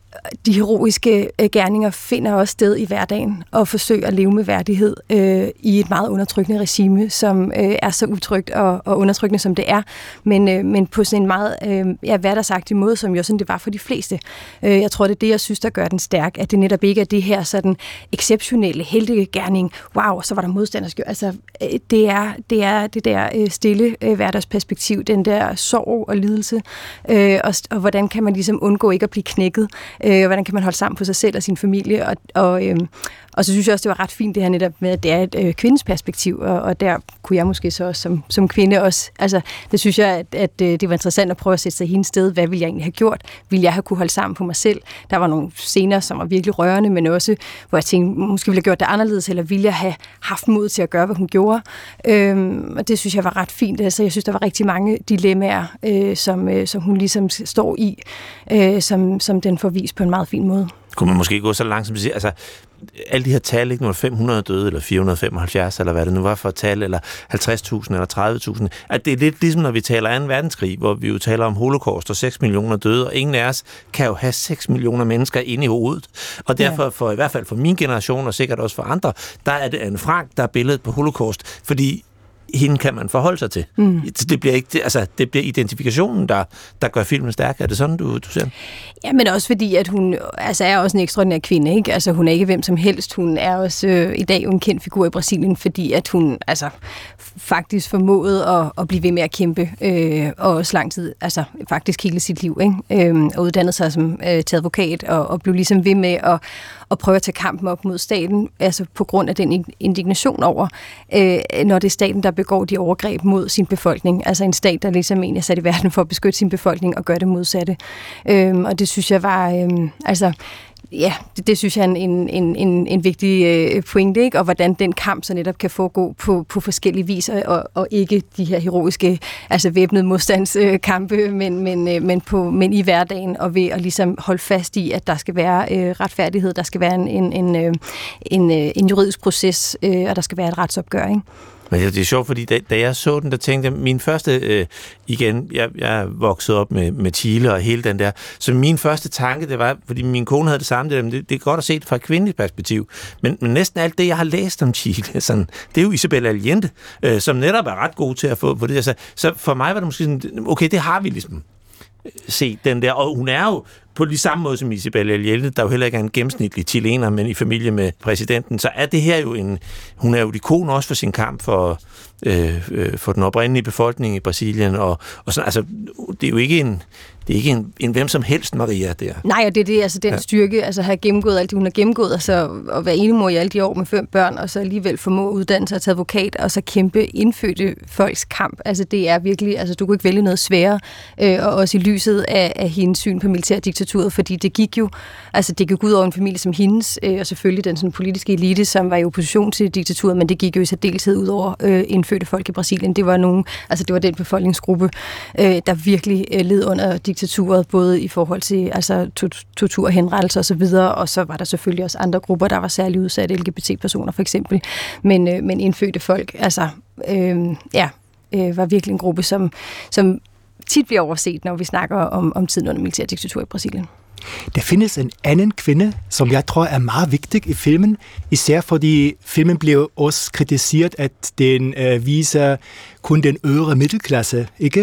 de heroiske øh, gerninger finder også sted i hverdagen og forsøger at leve med værdighed øh, i et meget undertrykkende regime, som øh, er så utrygt og, og undertrykkende, som det er, men, øh, men på sådan en meget øh, ja, hverdagsagtig måde, som jo sådan det var for de fleste. Øh, jeg tror, det er det, jeg synes, der gør den stærk, at det netop ikke er det her sådan exceptionelle heltegerning. Wow, så var der modstanderskab. Altså, øh, det, er, det er det der øh, stille øh, hverdagsperspektiv, den der sorg og lidelse, øh, og, og hvordan kan man ligesom undgå ikke at blive knækket. Øh, hvordan kan man holde sammen på sig selv og sin familie, og, og, øh, og så synes jeg også, det var ret fint det her netop med, at det er et øh, kvindens perspektiv, og, og der kunne jeg måske så også som, som kvinde også, altså det synes jeg, at, at det var interessant at prøve at sætte sig i hendes sted, hvad ville jeg egentlig have gjort, ville jeg have kunne holde sammen på mig selv, der var nogle scener, som var virkelig rørende, men også, hvor jeg tænkte, måske ville jeg gjort det anderledes, eller ville jeg have haft mod til at gøre, hvad hun gjorde, øhm, og det synes jeg var ret fint, altså jeg synes, der var rigtig mange dilemmaer, øh, som, øh, som hun ligesom står i, øh, som, som den får vist på en meget fin måde. Kunne man måske gå så langt som at sige, altså alle de her tal, ikke, nu er fem hundrede døde, eller fire hundrede og femoghalvfjerds, eller hvad det nu var for et tal, eller halvtreds tusind, eller tredive tusind, at det er lidt ligesom, når vi taler anden verdenskrig, hvor vi jo taler om holocaust og seks millioner døde, og ingen af os kan jo have seks millioner mennesker inde i hovedet. Og derfor, for, i hvert fald for min generation, og sikkert også for andre, der er det Anne Frank, der er billedet på holocaust, fordi hende kan man forholde sig til. Mm. Det bliver ikke, det, altså, det bliver identifikationen, der, der gør filmen stærk. Er det sådan, du, du ser? Ja, men også fordi, at hun altså, er også en ekstraordinær kvinde, ikke? Altså, hun er ikke hvem som helst. Hun er også øh, i dag en kendt figur i Brasilien, fordi at hun altså, faktisk formåede at, at blive ved med at kæmpe, øh, og også lang tid, altså faktisk hele sit liv, ikke? Øh, og uddannede sig som øh, til advokat, og, og blev ligesom ved med at, at prøve at tage kampen op mod staten, altså på grund af den indignation over, øh, når det er staten, der begår de overgreb mod sin befolkning. Altså en stat, der ligesom egentlig er sat i verden for at beskytte sin befolkning og gøre det modsatte. Øhm, og det synes jeg var, øhm, altså, ja, det, det synes jeg er en, en, en, en vigtig øh, pointe, ikke? Og hvordan den kamp så netop kan foregå på, på forskellige vis, og, og ikke de her heroiske, altså væbnede modstandskampe, øh, men, men, øh, men, på, men i hverdagen, og ved at ligesom holde fast i, at der skal være øh, retfærdighed, der skal være en, en, en, øh, en, øh, en juridisk proces, øh, og der skal være et retsopgør, ikke? Men det er sjovt, fordi da, da jeg så den, der tænkte jeg, min første, øh, igen, jeg, jeg voksede op med, med Chile og hele den der, så min første tanke, det var, fordi min kone havde det samme, det, det, det er godt at se det fra et kvindeligt perspektiv, men, men næsten alt det, jeg har læst om Chile, sådan, det er jo Isabel Allende, øh, som netop er ret god til at få på det. Så, så for mig var det måske sådan, okay, det har vi ligesom set, den der, og hun er jo på de samme måde som Isabel Allende, der jo heller ikke er en gennemsnitlig chilener, men i familie med præsidenten, så er det her jo en, hun er jo et ikon også for sin kamp for, øh, øh, for den oprindelige befolkning i Brasilien, og, og sådan, altså, det er jo ikke en, det er ikke en, en hvem som helst Maria der. Nej, og det er det, altså den ja. styrke, altså have gennemgået alt det, hun har gennemgået, og så at være enemor i alle de år med fem børn, og så alligevel formå at uddanne sig til advokat, og så kæmpe indfødte folks kamp. Altså det er virkelig, altså du kunne ikke vælge noget sværere, øh, og også i lyset af, af hendes syn på militærdiktaturet, fordi det gik jo, altså det gik ud over en familie som hendes, øh, og selvfølgelig den sådan politiske elite, som var i opposition til diktaturet, men det gik jo i særdeleshed ud over øh, indfødte folk i Brasilien. Det var nogen, altså det var den befolkningsgruppe, øh, der virkelig øh, led under diktaturet, både i forhold til altså tortur, henrettelser og så videre, og så var der selvfølgelig også andre grupper, der var særligt udsatte, L G B T-personer for eksempel, men, øh, men indfødte folk, altså øh, ja, øh, var virkelig en gruppe, som, som tit bliver overset, når vi snakker om, om tiden under militærdiktatur i Brasilien. Der findes en anden kvinde, som jeg tror er meget vigtig i filmen, især fordi filmen blev også kritiseret, at den øh, viser kun den øvre middelklasse, ikke?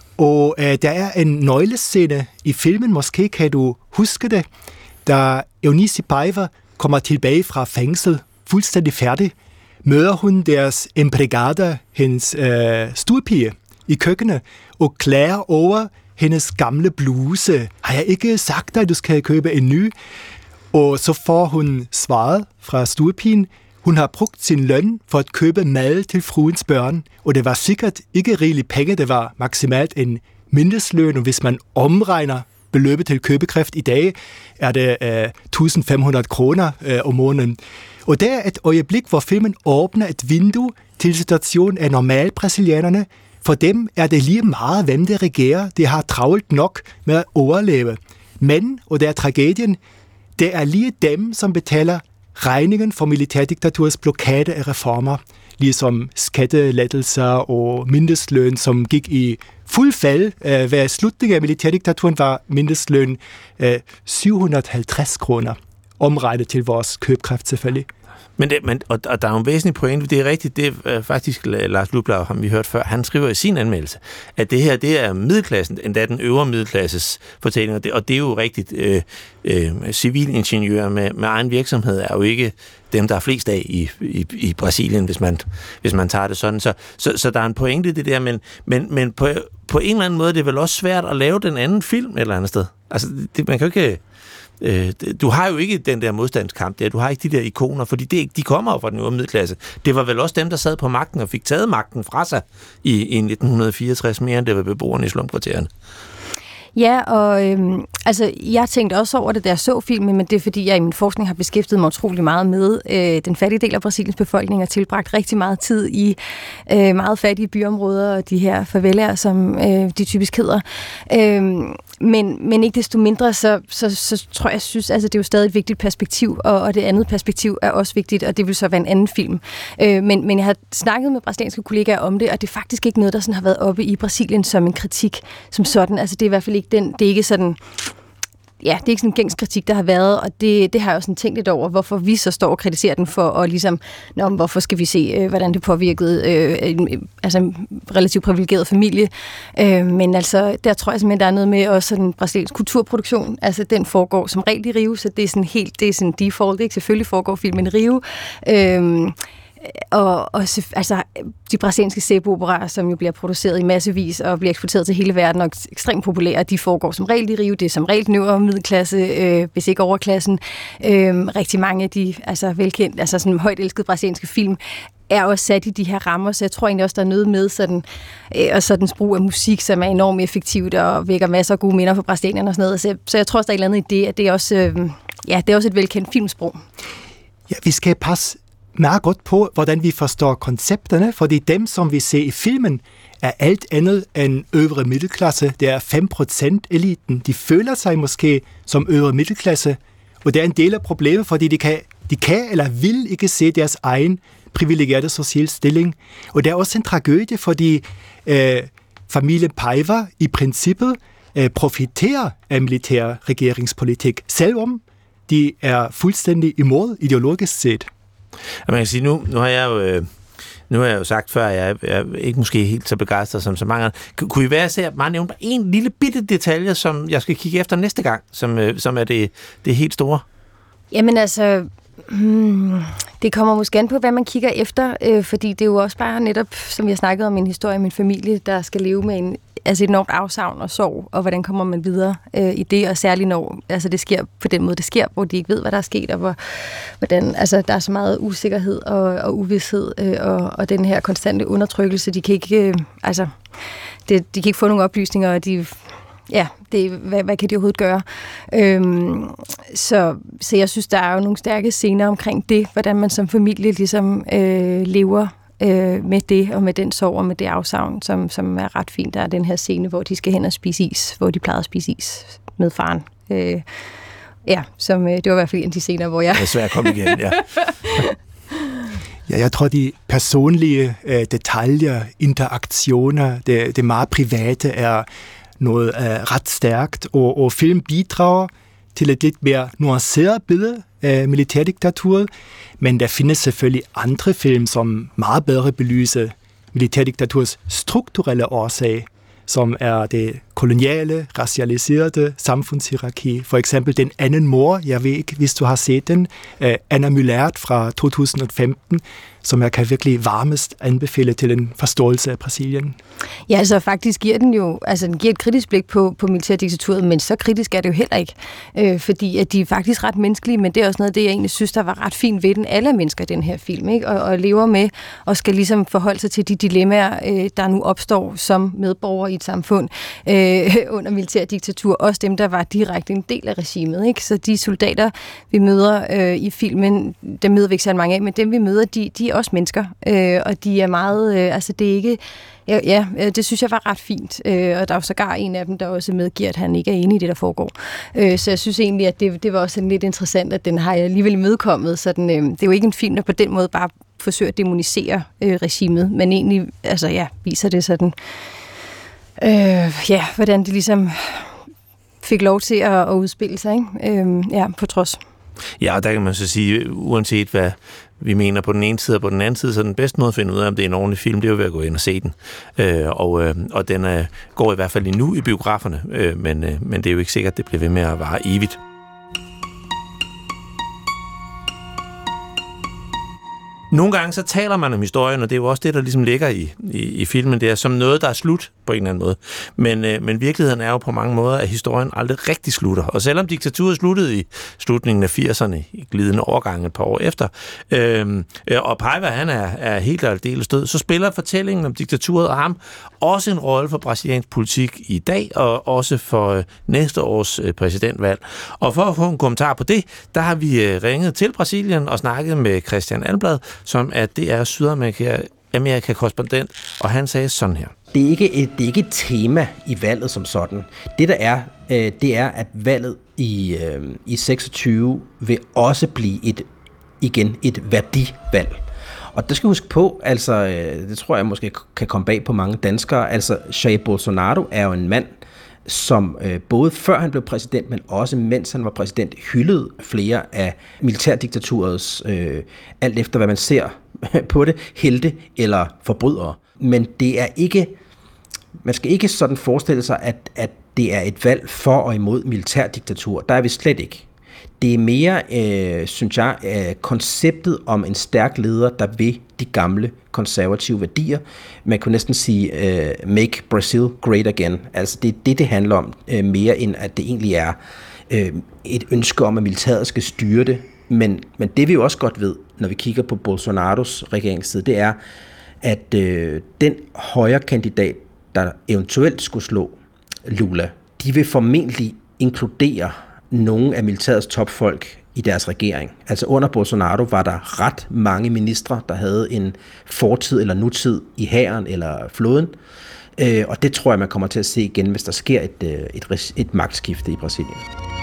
Og øh, der er en nøglescene i filmen, måske kan du huske det, da Eunice Paiva kommer tilbage fra fængsel, fuldstændig færdig, møder hun deres empregada, hendes øh, stuepige, i køkkenet, og klager over hendes gamle bluse. Har jeg ikke sagt dig, at du skal købe en ny? Og så får hun svaret fra stuepigen. Hun har brugt sin løn for at købe mad til fruens børn, og det var sikkert ikke rigeligt penge, det var maksimalt en mindesløn, og hvis man omregner beløbet til købekraft i dag, er det øh, et tusind fem hundrede kroner øh, om måneden. Og det er et øjeblik, hvor filmen åbner et vindue til situationen af normale brasilianerne. For dem er det lige meget, hvem det regerer. De har travlt nok med at overleve. Men, og det er tragedien, det er lige dem, som betaler regningen for militærdiktaturets blokade af reformer, ligesom skattelettelser og mindesløn, som gik i fuld fald. Øh, ved slutningen af militærdiktaturen var mindsteløn øh, syv hundrede og halvtreds kroner, omregnet til vores købekraft selvfølgelig. Men, det, men og, og der er jo en væsentlig pointe, det er rigtigt, det er faktisk Lars Lublau, ham vi hørte før, han skriver i sin anmeldelse, at det her, det er middelklassen, endda den øvre middelklasses fortælling, og det, og det er jo rigtigt. Øh, øh, civilingeniører med, med egen virksomhed er jo ikke dem, der er flest af i, i, i Brasilien, hvis man, hvis man tager det sådan. Så, så, så der er en pointe i det der, men, men, men på, på en eller anden måde, det er vel også svært at lave den anden film et eller andet sted. Altså, det, man kan jo ikke... Du har jo ikke den der modstandskamp der, du har ikke de der ikoner, fordi det, de kommer jo fra den øvre middelklasse. Det var vel også dem, der sad på magten og fik taget magten fra sig i, i nitten fireogtres, mere end det var beboerne i slumkvartererne. Ja, og øhm, altså, jeg tænkte også over det, da jeg så filmen, men det er fordi, jeg i min forskning har beskæftiget mig utrolig meget med øh, den fattige del af Brasiliens befolkning og tilbragt rigtig meget tid i øh, meget fattige byområder og de her favelaer, som øh, de typisk hedder. Øh, men, men ikke desto mindre, så, så, så tror jeg, jeg synes, altså, det er jo stadig et vigtigt perspektiv, og, og det andet perspektiv er også vigtigt, og det vil så være en anden film. Øh, men, men jeg har snakket med brasilianske kollegaer om det, og det er faktisk ikke noget, der sådan har været oppe i Brasilien som en kritik som sådan. Altså, det er i hvert fald ikke Den, det er ikke sådan, ja, det er ikke sådan en gængs kritik, der har været, og det, det har jeg jo sådan tænkt lidt over, hvorfor vi så står og kritiserer den for, og ligesom, nå, hvorfor skal vi se, øh, hvordan det påvirkede øh, en, altså en relativt privilegeret familie. Øh, men altså, der tror jeg simpelthen, der er noget med også sådan brasiliansk kulturproduktion, altså den foregår som regel i Rio, så det er sådan helt, det er sådan default, ikke? Selvfølgelig foregår filmen i Rio. Øh, Og, og altså, de brasilianske sæbeoperaer, som jo bliver produceret i massevis og bliver eksporteret til hele verden og er ekstremt populære, de foregår som regel i Rio. Det er som regel den øvre middelklasse, øh, hvis ikke overklassen. Øh, rigtig mange af de altså, velkendte, altså sådan højt elskede brasilianske film, er også sat i de her rammer, så jeg tror egentlig også, der er noget med sådan, øh, og sådan brug af musik, som er enormt effektivt og vækker masser af gode minder for brasilianerne og sådan noget. Så, så jeg tror også, der er et eller andet i det, at det er også, øh, ja, det er også et velkendt filmsprog. Ja, vi skal passe meget godt på, hvordan vi forstår koncepterne, fordi dem, som vi ser i filmen, er alt andet end øvre middelklasse. Det er fem procent eliten. De føler sig måske som øvre middelklasse, og det er en del af problemet, fordi de kan, de kan eller vil ikke se deres egen privilegerede social stilling. Og det er også en tragedie, fordi øh, familien Paiva i princippet øh, profiterer af militær regeringspolitik, selvom de er fuldstændig imod ideologisk set. Man kan sige, nu, nu har jeg jo... Øh Nu har jeg jo sagt før, at jeg er ikke måske helt så begejstret som så mange andre. Kunne I være så meget nævne en lille bitte detalje, som jeg skal kigge efter næste gang, som, som er det, det helt store? Jamen altså, hmm, det kommer måske an på, hvad man kigger efter, øh, fordi det er jo også bare netop, som jeg snakkede om, en historie om min familie, der skal leve med en, altså et enormt afsavn og sorg, og hvordan kommer man videre øh, i det, og særligt når altså det sker på den måde, det sker, hvor de ikke ved, hvad der er sket, og hvor, hvordan, altså der er så meget usikkerhed og, og uvished, øh, og, og den her konstante undertrykkelse, de kan ikke, øh, altså, det, de kan ikke få nogle oplysninger, og de, ja, det, hvad, hvad kan de overhovedet gøre? Øhm, så, så jeg synes, der er jo nogle stærke scener omkring det, hvordan man som familie ligesom øh, lever øh, med det, og med den sorg og med det afsavn, som, som er ret fint. Der er den her scene, hvor de skal hen og spise is, hvor de plejede at spise is med faren. Øh, ja, som, øh, det var i hvert fald en af de scener, hvor jeg... Det er svært at komme igen, ja. Ja, jeg tror, de personlige øh, detaljer, interaktioner, det, det meget private er noget øh, ret stærkt, og, og film bidrager til et lidt mere nuanceret billede af militærdiktaturet, men der findes selvfølgelig andre film, som meget bedre belyser militærdiktaturs strukturelle årsag, som er det koloniale, racialiserede samfundshierarki. For eksempel Den anden mor, jeg ved ikke, hvis du har set den, uh, Anna Müllert fra to tusind og femten, som jeg kan virkelig varmest anbefale til en forståelse af Brasilien. Ja, altså faktisk giver den jo, altså den giver et kritisk blik på, på militærdiktaturet, men så kritisk er det jo heller ikke, øh, fordi at de er faktisk ret menneskelige, men det er også noget af det, jeg egentlig synes, der var ret fint ved den. Alle er mennesker i den her film, ikke? Og, og lever med, og skal ligesom forholde sig til de dilemmaer, øh, der nu opstår som medborgere i et samfund øh, under militærdiktatur. Også dem, der var direkte en del af regimet, ikke? Så de soldater, vi møder øh, i filmen, dem møder vi ikke så mange af, men dem vi møder, de, de er også mennesker, øh, og de er meget, øh, altså det er ikke, ja, ja, det synes jeg var ret fint, øh, og der er jo sågar en af dem, der også medgiver, at han ikke er enig i det, der foregår. Øh, så jeg synes egentlig, at det, det var også lidt interessant, at den har jeg alligevel imødekommet, så den, øh, det er jo ikke en film, der på den måde bare forsøger at demonisere øh, regimet, men egentlig, altså ja, viser det sådan, Øh, ja, hvordan det ligesom fik lov til at, at udspille sig, ikke? Øh, ja, på trods. Ja, og der kan man så sige, uanset hvad vi mener på den ene side og på den anden side, så den bedste måde at finde ud af, om det er en ordentlig film, det er jo ved at gå ind og se den. Øh, og, øh, og den øh, går i hvert fald endnu i biograferne, øh, men, øh, men det er jo ikke sikkert, at det bliver ved med at vare evigt. Nogle gange så taler man om historien, og det er jo også det, der ligesom ligger i, i, i filmen. Det er som noget, der er slut på en eller anden måde. Men, øh, men virkeligheden er jo på mange måder, at historien aldrig rigtig slutter. Og selvom diktaturet sluttede i slutningen af firserne, i glidende overgang et par år efter, øh, og Paiva, han er, er helt og aldeles død, så spiller fortællingen om diktaturet og ham også en rolle for brasiliansk politik i dag, og også for øh, næste års øh, præsidentvalg. Og for at få en kommentar på det, der har vi øh, ringet til Brasilien og snakket med Christian Almblad, som er D R Sydamerika-korrespondent, og han sagde sådan her. Det er, ikke et, det er ikke et tema i valget som sådan. Det der er, øh, det er, at valget i, øh, i seksogtyve vil også blive et, igen et værdivalg. Og det skal huske på, altså, øh, det tror jeg måske kan komme bag på mange danskere, altså Jair Bolsonaro er jo en mand, som øh, både før han blev præsident, men også mens han var præsident, hyldede flere af militærdiktaturets, øh, alt efter hvad man ser på det, helte eller forbrydere. Men det er ikke, man skal ikke sådan forestille sig, at, at det er et valg for og imod militærdiktatur. Der er vi slet ikke. Det er mere, øh, synes jeg, øh, konceptet om en stærk leder, der vil de gamle konservative værdier. Man kunne næsten sige, øh, make Brazil great again. Altså det er det, det handler om, øh, mere end at det egentlig er øh, et ønske om, at militæret skal styre det. Men, men det vi jo også godt ved, når vi kigger på Bolsonaros regeringstid, det er, at øh, den højre kandidat, der eventuelt skulle slå Lula, de vil formentlig inkludere nogle af militærets topfolk i deres regering. Altså under Bolsonaro var der ret mange ministre, der havde en fortid eller nutid i hæren eller flåden, øh, og det tror jeg, man kommer til at se igen, hvis der sker et, et, et magtskifte i Brasilien.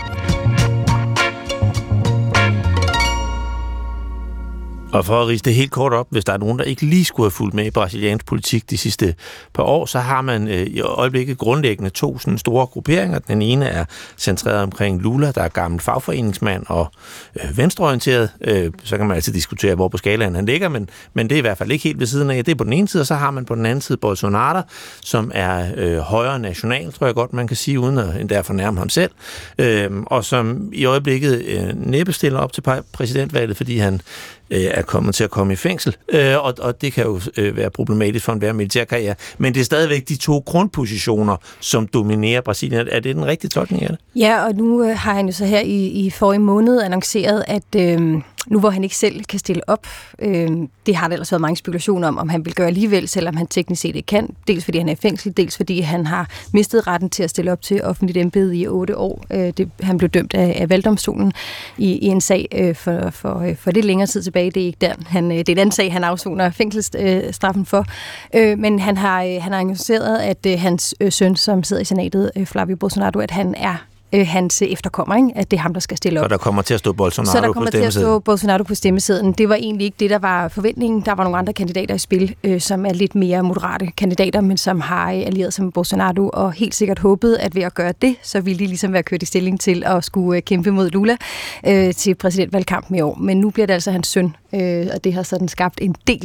Og for at ridse det helt kort op, hvis der er nogen, der ikke lige skulle have fulgt med i brasiliansk politik de sidste par år, så har man øh, i øjeblikket grundlæggende to sådan store grupperinger. Den ene er centreret omkring Lula, der er gammel fagforeningsmand og øh, venstreorienteret. Øh, så kan man altid diskutere, hvor på skalaen han ligger, men, men det er i hvert fald ikke helt ved siden af. Det er på den ene side, og så har man på den anden side Bolsonaro, som er øh, højre national, tror jeg godt, man kan sige, uden at endda fornærme ham selv, øh, og som i øjeblikket øh, næppe stiller op til præsidentvalget, fordi han er kommet til at komme i fængsel, øh, og, og det kan jo øh, være problematisk for enhver militærkarriere. Men det er stadigvæk de to grundpositioner, som dominerer Brasilien. Er det den rigtige tolkning af det? Ja, og nu øh, har han jo så her i, i forrige måned annonceret, at øh, nu hvor han ikke selv kan stille op, øh, det har der ellers været mange spekulationer om, om han vil gøre alligevel, selvom han teknisk set ikke kan. Dels fordi han er i fængsel, dels fordi han har mistet retten til at stille op til offentligt embede i otte år. Øh, det, han blev dømt af, af valgdomstolen i, i en sag øh, for, for, øh, for lidt længere tid tilbage. Det er ikke der. Han, det er en anden sag, han afsoner fængselsstraffen for. Øh, men han har, han har annonceret, at øh, hans øh, søn, som sidder i senatet, øh, Flavio Bolsonaro, at han er øh, hans efterkommer, ikke? At det er ham, der skal stille op. Og der kommer til at stå Bolsonaro på stemmesedlen. Så der kommer kommer til at stå Bolsonaro på stemmesedlen. Det var egentlig ikke det, der var forventningen. Der var nogle andre kandidater i spil, øh, som er lidt mere moderate kandidater, men som har allieret sig med Bolsonaro, og helt sikkert håbet, at ved at gøre det, så ville de ligesom være kørt i stilling til at skulle øh, kæmpe mod Lula øh, til præsidentvalgkampen i år. Men nu bliver det altså hans søn, øh, og det har sådan skabt en del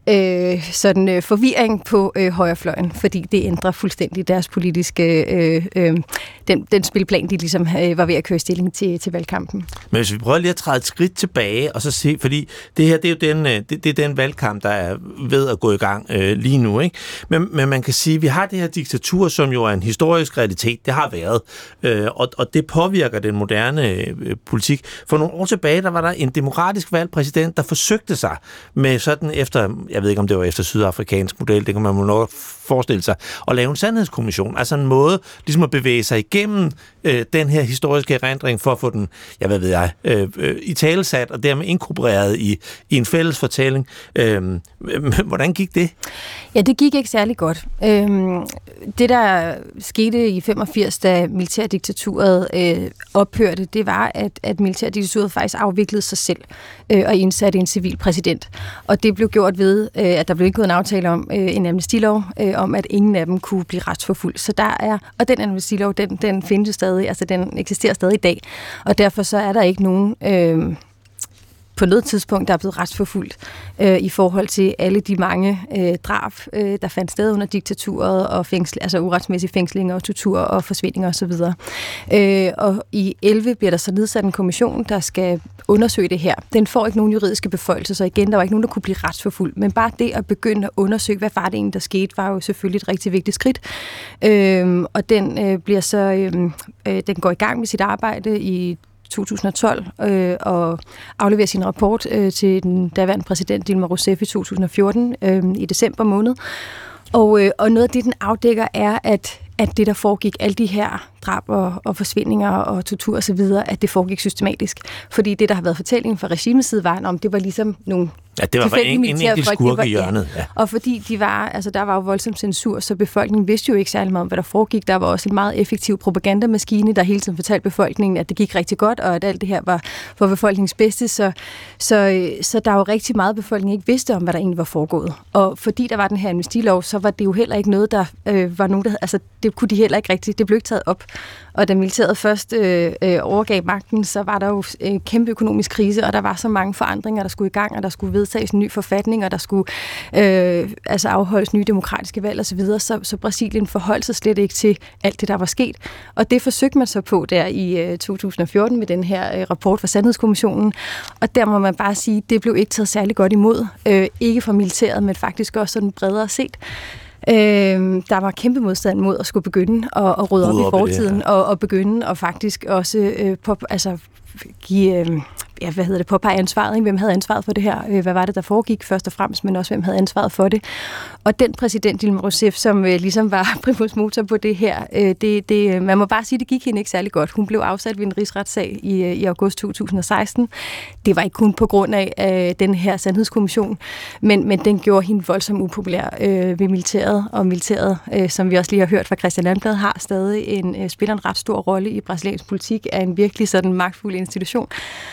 øh, sådan, øh, forvirring på øh, højrefløjen, fordi det ændrer fuldstændig deres politiske øh, øh, den, den spilplan, de ligesom øh, var ved at køre stilling til, til valgkampen. Men hvis vi prøver lige at træde et skridt tilbage, og så se, fordi det her, det er jo den, det, det er den valgkamp, der er ved at gå i gang øh, lige nu, ikke? Men, men man kan sige, at vi har det her diktatur, som jo er en historisk realitet, det har været, øh, og, og det påvirker den moderne øh, politik. For nogle år tilbage, der var der en demokratisk valgt præsident, der forsøgte sig med sådan efter, jeg ved ikke om det var efter sydafrikansk model, det kan man nok forestille sig, at lave en sandhedskommission, altså en måde ligesom at bevæge sig igennem øh, den her historiske erindring for at få den, jeg hvad ved jeg, øh, øh, i talesat og dermed inkorporeret i, i en fælles fortælling. Øh, hvordan gik det? Ja, det gik ikke særlig godt. Øhm, det, der skete i femogfirs, da militærdiktaturet øh, ophørte, det var, at, at militærdiktaturet faktisk afviklede sig selv øh, og indsatte en civil præsident. Og det blev gjort ved, øh, at der blev indgået en aftale om øh, en amnestilov, øh, om at ingen af dem kunne blive retsforfulgt. Så der er, og den amnestilov, den, den findes stadig, altså den eksisterer stadig i dag. Og derfor så er der ikke nogen... Øh, på noget tidspunkt, der er blevet retsforfulgt øh, i forhold til alle de mange øh, drab, øh, der fandt sted under diktaturet, og fængsel, altså uretsmæssige fængslinger og tortur og forsvindinger osv. Øh, og i elleve bliver der så nedsat en kommission, der skal undersøge det her. Den får ikke nogen juridiske beføjelser, så igen, der var ikke nogen, der kunne blive retsforfulgt. Men bare det at begynde at undersøge, hvad var det egentlig, der skete, var jo selvfølgelig et rigtig vigtigt skridt. Øh, og den øh, bliver så, øh, øh, den går i gang med sit arbejde i to tusind og tolv øh, og afleverer sin rapport øh, til den daværende præsident Dilma Rousseff i to tusind og fjorten øh, i december måned. Og, øh, og noget af det, den afdækker, er, at, at det, der foregik, alle de her drab og, og forsvindinger og tortur osv., at det foregik systematisk. Fordi det, der har været fortællingen fra regimets side, var, om det var ligesom nogle ja, det var for en, en enkelt skurk i hjørnet. Ja. Og fordi de var, altså der var jo voldsom censur, så befolkningen vidste jo ikke særlig meget om, hvad der foregik. Der var også en meget effektiv propagandamaskine, der hele tiden fortalte befolkningen, at det gik rigtig godt, og at alt det her var for befolkningens bedste. Så, så, så der var jo rigtig meget, befolkningen ikke vidste om, hvad der egentlig var foregået. Og fordi der var den her amnestilov, så var det jo heller ikke noget, der øh, var nogen, der... Altså, det kunne de heller ikke rigtigt. Det blev ikke taget op. Og da militæret først øh, øh, overgav magten, så var der jo en kæmpe økonomisk krise, og der var så mange forandringer, der skulle i gang, og der skulle vedtages en ny forfatning, og der skulle øh, altså afholdes nye demokratiske valg osv., så, så, så Brasilien forholdt sig slet ikke til alt det, der var sket. Og det forsøgte man så på der i øh, to tusind og fjorten med den her øh, rapport fra Sandhedskommissionen, og der må man bare sige, det blev ikke taget særlig godt imod. Øh, ikke fra militæret, men faktisk også sådan bredere set. Øh, der var kæmpe modstand mod at skulle begynde at, at rydde op, op i fortiden, det, ja. og, og begynde at faktisk også øh, på, altså, give... Øh, ja, hvad hedder det, påpege ansvaret, ikke? Hvem havde ansvaret for det her? Hvad var det, der foregik først og fremmest, men også hvem havde ansvaret for det? Og den præsident, Dilma Rousseff, som øh, ligesom var primus motor på det her, øh, det, det, man må bare sige, det gik hende ikke særlig godt. Hun blev afsat ved en rigsretssag i, i august to tusind og seksten. Det var ikke kun på grund af øh, den her sandhedskommission, men, men den gjorde hende voldsomt upopulær øh, ved militæret, og militæret, øh, som vi også lige har hørt fra Christian Landblad, har stadig en, øh, spiller en ret stor rolle i brasiliansk politik, er en virkelig sådan magtfuld institution.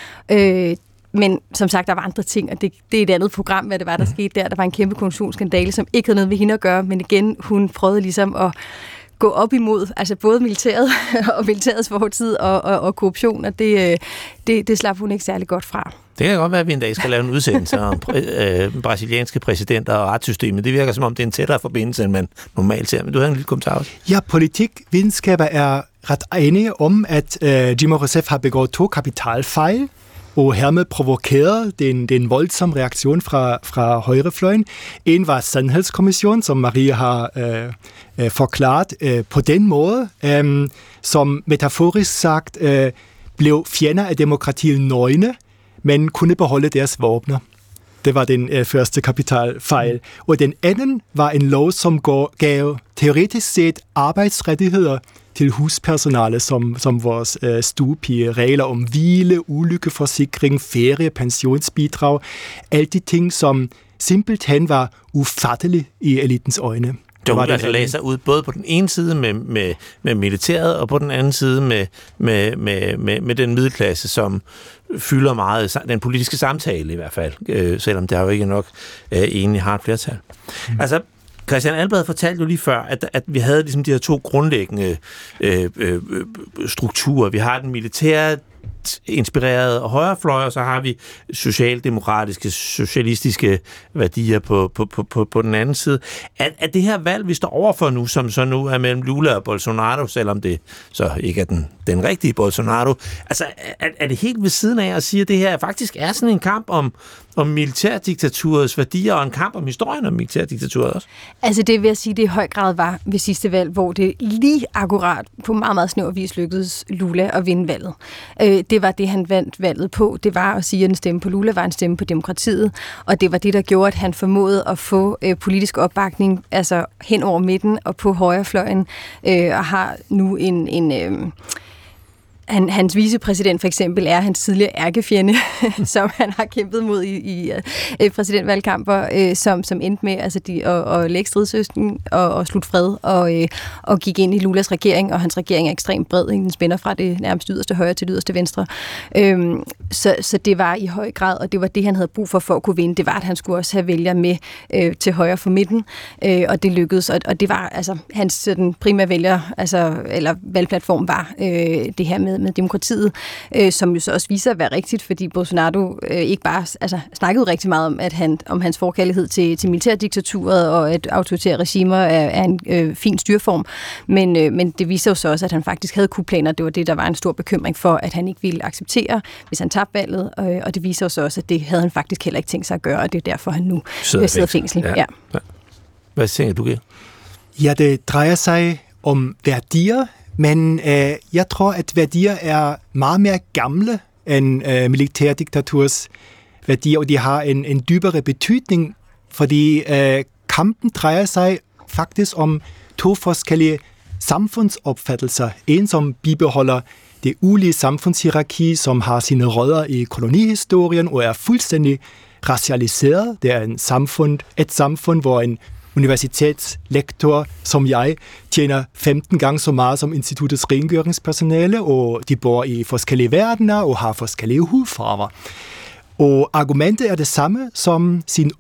Øh, men som sagt, der var andre ting, og det, det er et andet program, hvad det var, der mm. skete der. Der var en kæmpe korruptionsskandale, som ikke havde noget med hende at gøre, men igen, hun prøvede ligesom at gå op imod, altså både militæret og militærets fortid og, og, og korruption, og det, det, det slap hun ikke særlig godt fra. Det kan godt være, at vi en dag skal lave en udsendelse om øh, brasilianske præsidenter og retssystemet. Det virker som om, det er en tættere forbindelse, end man normalt ser. Men du havde en lille kommentar også. Ja, politikvidenskaber er ret enige om, at øh, Dilma Rousseff har begået to kapitalfejl, og hermed provokeret den, den voldsomme reaktion fra, fra højrefløjen. En var Sandhedskommissionen, som Maria har øh, øh, forklaret øh, på den måde, øh, som metaforisk sagt øh, blev fjender af demokratiet nøgne, men kunne beholde deres våbner. Det var den øh, første kapitalfejl. Og den anden var en lov, som går, gav teoretisk set arbejdsrettigheder til huspersonale, som, som vores øh, stuepige, regler om hvile, ulykkeforsikring, ferie, pensionsbidrag, alle de ting, som simpelthen var ufattelige i elitens øjne. Det var altså lagde sig ud både på den ene side med, med, med militæret, og på den anden side med, med, med, med, med den middelklasse, som fylder meget den politiske samtale i hvert fald, øh, selvom der jo ikke nok øh, egentlig har et flertal. Mm. Altså, Christian Alblad fortalte jo lige før, at, at vi havde ligesom de her to grundlæggende øh, øh, strukturer. Vi har den militære inspirerede højrefløj, og så har vi socialdemokratiske, socialistiske værdier på, på, på, på, på den anden side. Er, er det her valg, vi står overfor nu, som så nu er mellem Lula og Bolsonaro, selvom det så ikke er den, den rigtige Bolsonaro, altså er, er det helt ved siden af at sige, at det her faktisk er sådan en kamp om, om militærdiktaturets værdier, og en kamp om historien om militærdiktaturet også? Altså det vil jeg sige, det i høj grad var ved sidste valg, hvor det lige akkurat på meget, meget snæver vis lykkedes Lula at vinde valget. Øh, det var det, han vandt valget på. Det var at sige, at en stemme på Lula var en stemme på demokratiet, og det var det, der gjorde, at han formåede at få øh, politisk opbakning altså hen over midten og på højrefløjen, øh, og har nu en... en øh, Han, hans vicepræsident for eksempel er hans tidligere ærkefjende, som han har kæmpet mod i, i uh, præsidentvalgkamper, uh, som, som endte med altså de, at, at lægge stridsøsten og, og slutte fred, og, uh, og gik ind i Lulas regering, og hans regering er ekstremt bred. Ikke? Den spænder fra det nærmest yderste højre til det yderste venstre. Um, så, så det var i høj grad, og det var det, han havde brug for for at kunne vinde, det var, at han skulle også have vælgere med uh, til højre for midten, uh, og det lykkedes, og, og det var altså hans sådan, primære vælger, altså, eller valgplatform var uh, det her med med demokratiet, øh, som jo så også viser at være rigtigt, fordi Bolsonaro øh, ikke bare altså, snakkede rigtig meget om, at han, om hans forkærlighed til, til militærdiktaturet, og at autoritære regimer er, er en øh, fin styreform, men, øh, men det viser jo så også, at han faktisk havde kuplaner. Det var det, der var en stor bekymring for, at han ikke ville acceptere, hvis han tabte valget, øh, og det viser jo så også, at det havde han faktisk heller ikke tænkt sig at gøre, og det er derfor, han nu sidder, sidder i fængsel. Ja. Ja. Hvad tænker du, Geir? Ja, det drejer sig om værdier, men øh, jeg tror, at værdier er meget mere gamle end øh, militærdiktaturs værdier, og de har en, en dybere betydning, fordi øh, kampen drejer sig faktisk om to forskellige samfundsopfattelser. En, som bibeholder det ulige samfundshierarki, som har sine rødder i kolonihistorien og er fuldstændig racialiseret. Det er en samfund, et samfund, hvor en universitetslektor som jeg tjener femten gange så meget som instituttets rengøringspersonale, og de bor i forskellige verdener og har forskellige hudfarver. Og argumentet er det samme som sin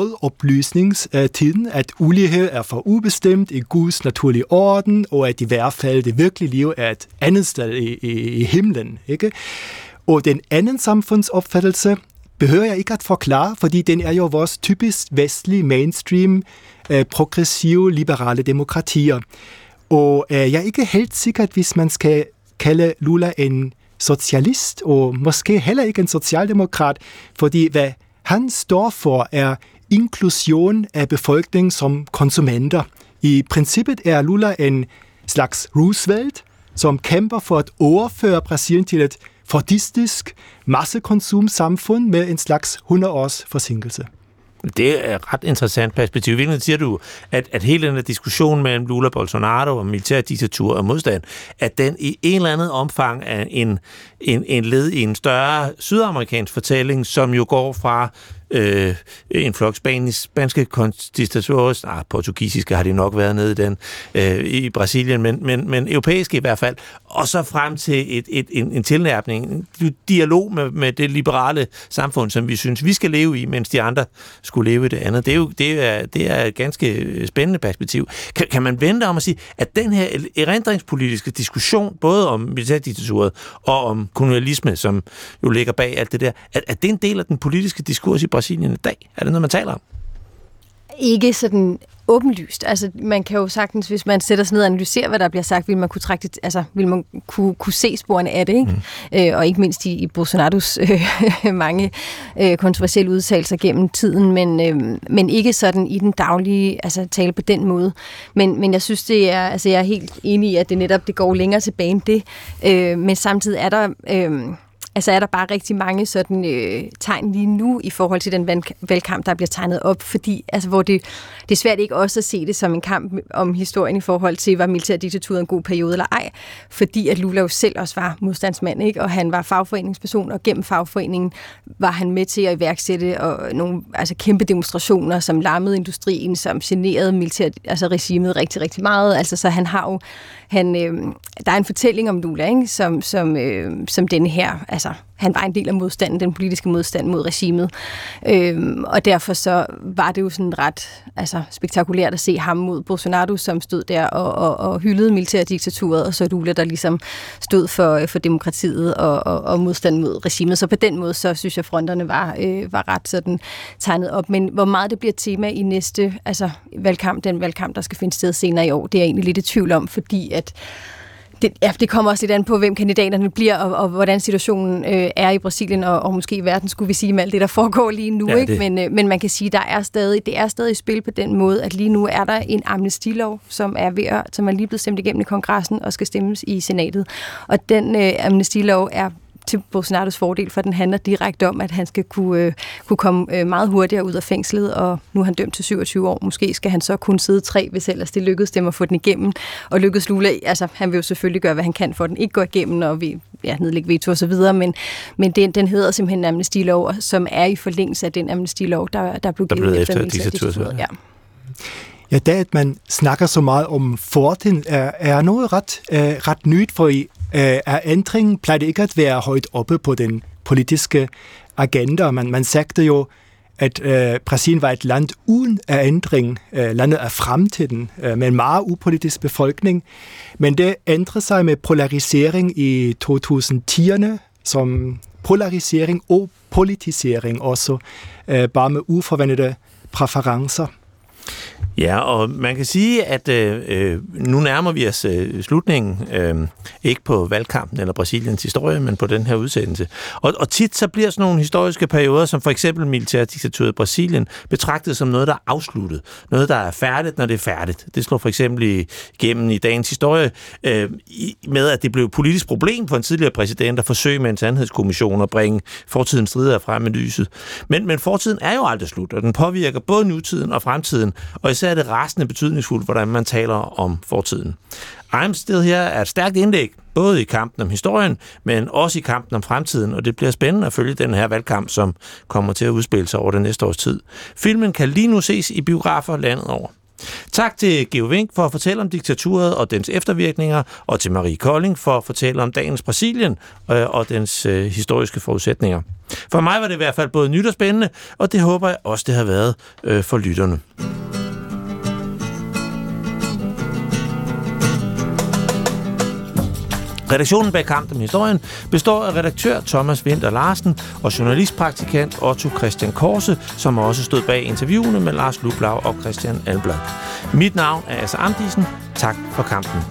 modoplysningstiden, at ulighed er for ubestemt i Guds naturlige orden, og at i hvert fald det virkelige liv er et andet sted i, i, i himlen. Ikke? Og den anden samfundsopfattelse behøver jeg ikke at forklare, fordi den er jo vores typisk vestlige mainstream, øh, progressive, liberale demokratier. Og øh, jeg er ikke helt sikker, at hvis man skal kalde Lula en socialist, og måske heller ikke en socialdemokrat, fordi hvad han står for er inklusion af befolkningen som konsumenter. I princippet er Lula en slags Roosevelt, som kæmper for at overføre Brasilien til et fordistisk massekonsumsamfund med en slags hundrede års forsinkelse. Det er et ret interessant perspektiv. I virkeligheden siger du, at, at hele den her diskussion mellem Lula, Bolsonaro og militærdiktatur og modstand, at den i en eller anden omfang er en, en, en led i en større sydamerikansk fortælling, som jo går fra øh, en flok spanisk, spanske konquistadores, nej, portugisiske har de nok været nede i den, øh, i Brasilien, men, men, men europæiske i hvert fald, og så frem til et, et, en, en tilnærpning, en dialog med, med det liberale samfund, som vi synes, vi skal leve i, mens de andre skulle leve i det andet. Det er jo det er, det er et ganske spændende perspektiv. Kan, kan man vente om at sige, at den her erindringspolitiske diskussion, både om militærdiktaturet og om kolonialisme, som jo ligger bag alt det der, at, at det er en del af den politiske diskurs i Brasilien i dag? Er det noget, man taler om? Ikke sådan åbenlyst. Altså, man kan jo sagtens, hvis man sætter sig ned og analyserer, hvad der bliver sagt, vil man kunne trække det, altså, vil man kunne, kunne se sporene af det, ikke? Mm. Øh, og ikke mindst i, i Bolsonaros øh, mange øh, kontroversielle udtalelser gennem tiden, men, øh, men ikke sådan i den daglige, altså tale på den måde. Men, men jeg synes, det er, altså jeg er helt enig i, at det netop, det går længere tilbage end det, øh, men samtidig er der øh, Altså er der bare rigtig mange sådan øh, tegn lige nu i forhold til den valgkamp, der bliver tegnet op, fordi altså, hvor det, det er svært ikke også at se det som en kamp om historien i forhold til, var militærdiktaturet en god periode eller ej, fordi at Lula jo selv også var modstandsmand, ikke? Og han var fagforeningsperson, og gennem fagforeningen var han med til at iværksætte og nogle altså, kæmpe demonstrationer, som lammede industrien, som generede militær, altså regimet rigtig, rigtig meget. Altså, så han har jo, han, øh, der er en fortælling om Lula, ikke? Som, som, øh, som denne her, altså han var en del af modstanden, den politiske modstand mod regimet. Øhm, og derfor så var det jo sådan ret altså, spektakulært at se ham mod Bolsonaro, som stod der og, og, og hyldede militærdiktaturet, og så Lula, der ligesom stod for, for demokratiet og, og, og modstand mod regimet. Så på den måde, så synes jeg, fronterne var, øh, var ret sådan tegnet op. Men hvor meget det bliver tema i næste altså, valgkamp, den valgkamp, der skal finde sted senere i år, det er jeg egentlig lidt i tvivl om, fordi at Det, ja, det kommer også lidt an på, hvem kandidaterne bliver, og, og hvordan situationen øh, er i Brasilien, og, og måske i verden, skulle vi sige, med alt det, der foregår lige nu. Ja, ikke? Men, øh, men man kan sige, der er stadig, det er stadig i spil på den måde, at lige nu er der en amnestilov, som er ved at, som er lige blevet stemt igennem i kongressen, og skal stemmes i senatet. Og den øh, amnestilov er til Bolsonaros fordel, for den handler direkte om, at han skal kunne, øh, kunne komme øh, meget hurtigere ud af fængslet, og nu er han dømt til syvogtyve år. Måske skal han så kun sidde tre, hvis ellers det lykkedes dem at få den igennem. Og lykkedes Lula, altså han vil jo selvfølgelig gøre, hvad han kan for, at den ikke går igennem, og vi ja, nedlægge veto og så videre, men, men den, den hedder simpelthen amnestilov, som er i forlængelse af den amnestilov, der, der blev givet der efter, efter diktaturet. Ja. Ja, det at man snakker så meget om fortiden, er, er noget ret, øh, ret nyt, for i øh, er ændringen plejer ikke at være højt oppe på den politiske agenda. Man, man sagde jo, at øh, Brasilien var et land uden af ændring. Øh, landet er fremtiden, øh, med en meget upolitisk befolkning. Men det ændrede sig med polarisering i to tusind tierne, som polarisering og politisering også, øh, bare med uforventede præferencer. Ja, og man kan sige, at øh, nu nærmer vi os øh, slutningen, øh, ikke på valgkampen eller Brasiliens historie, men på den her udsendelse. Og, og tit så bliver sådan nogle historiske perioder, som for eksempel militærdiktaturet i Brasilien, betragtet som noget, der er afsluttet. Noget, der er færdigt, når det er færdigt. Det slår for eksempel igennem i dagens historie øh, med, at det blev et politisk problem for en tidligere præsident at forsøge med en sandhedskommission at bringe fortidens strider frem med lyset. Men, men fortiden er jo aldrig slut, og den påvirker både nutiden og fremtiden, og især er det rasende betydningsfuldt, hvordan man taler om fortiden. I'm Still Here er et stærkt indlæg, både i kampen om historien, men også i kampen om fremtiden, og det bliver spændende at følge den her valgkamp, som kommer til at udspille sig over det næste års tid. Filmen kan lige nu ses i biografer landet over. Tak til Geo Wink for at fortælle om diktaturet og dens eftervirkninger, og til Marie Kolding for at fortælle om dagens Brasilien og dens øh, historiske forudsætninger. For mig var det i hvert fald både nyt og spændende, og det håber jeg også, det har været øh, for lytterne. Redaktionen bag Kampen om historien består af redaktør Thomas Winther Larsen og journalistpraktikant Otto Christian Korse, som også stod bag interviewene med Lars Lublau og Christian Alblad. Mit navn er Asser Amdisen. Tak for kampen.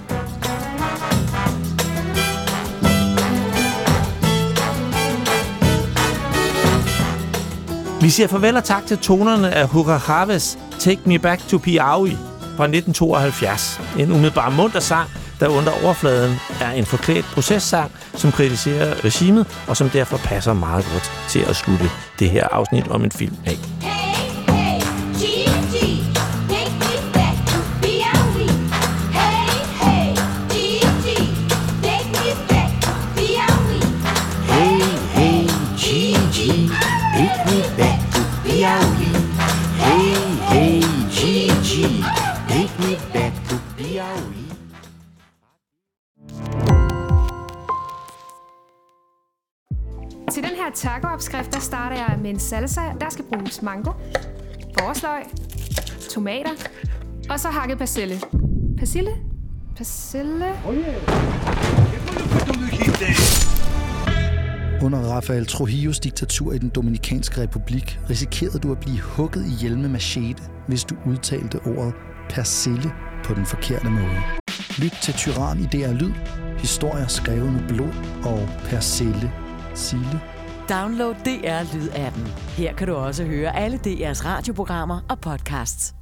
Vi siger farvel og tak til tonerne af Hugo Chavez Take Me Back to Piauí fra nitten tooghalvfjerds. En umiddelbar munter sang, der under overfladen er en forklædt processang, som kritiserer regimet, og som derfor passer meget godt til at slutte det her afsnit om en film af. Til den her taco-opskrift, der starter jeg med en salsa. Der skal bruges mango, forårsløg, tomater og så hakket persille. Persille? Persille? Under Rafael Trujillos diktatur i den Dominikanske Republik risikerede du at blive hugget ihjel med machete, hvis du udtalte ordet persille på den forkerte måde. Lyt til Tyran i D R Lyd. Historier skrevet med blod og persille. Sille. Download D R Lyd-appen. Her kan du også høre alle D R's radioprogrammer og podcasts.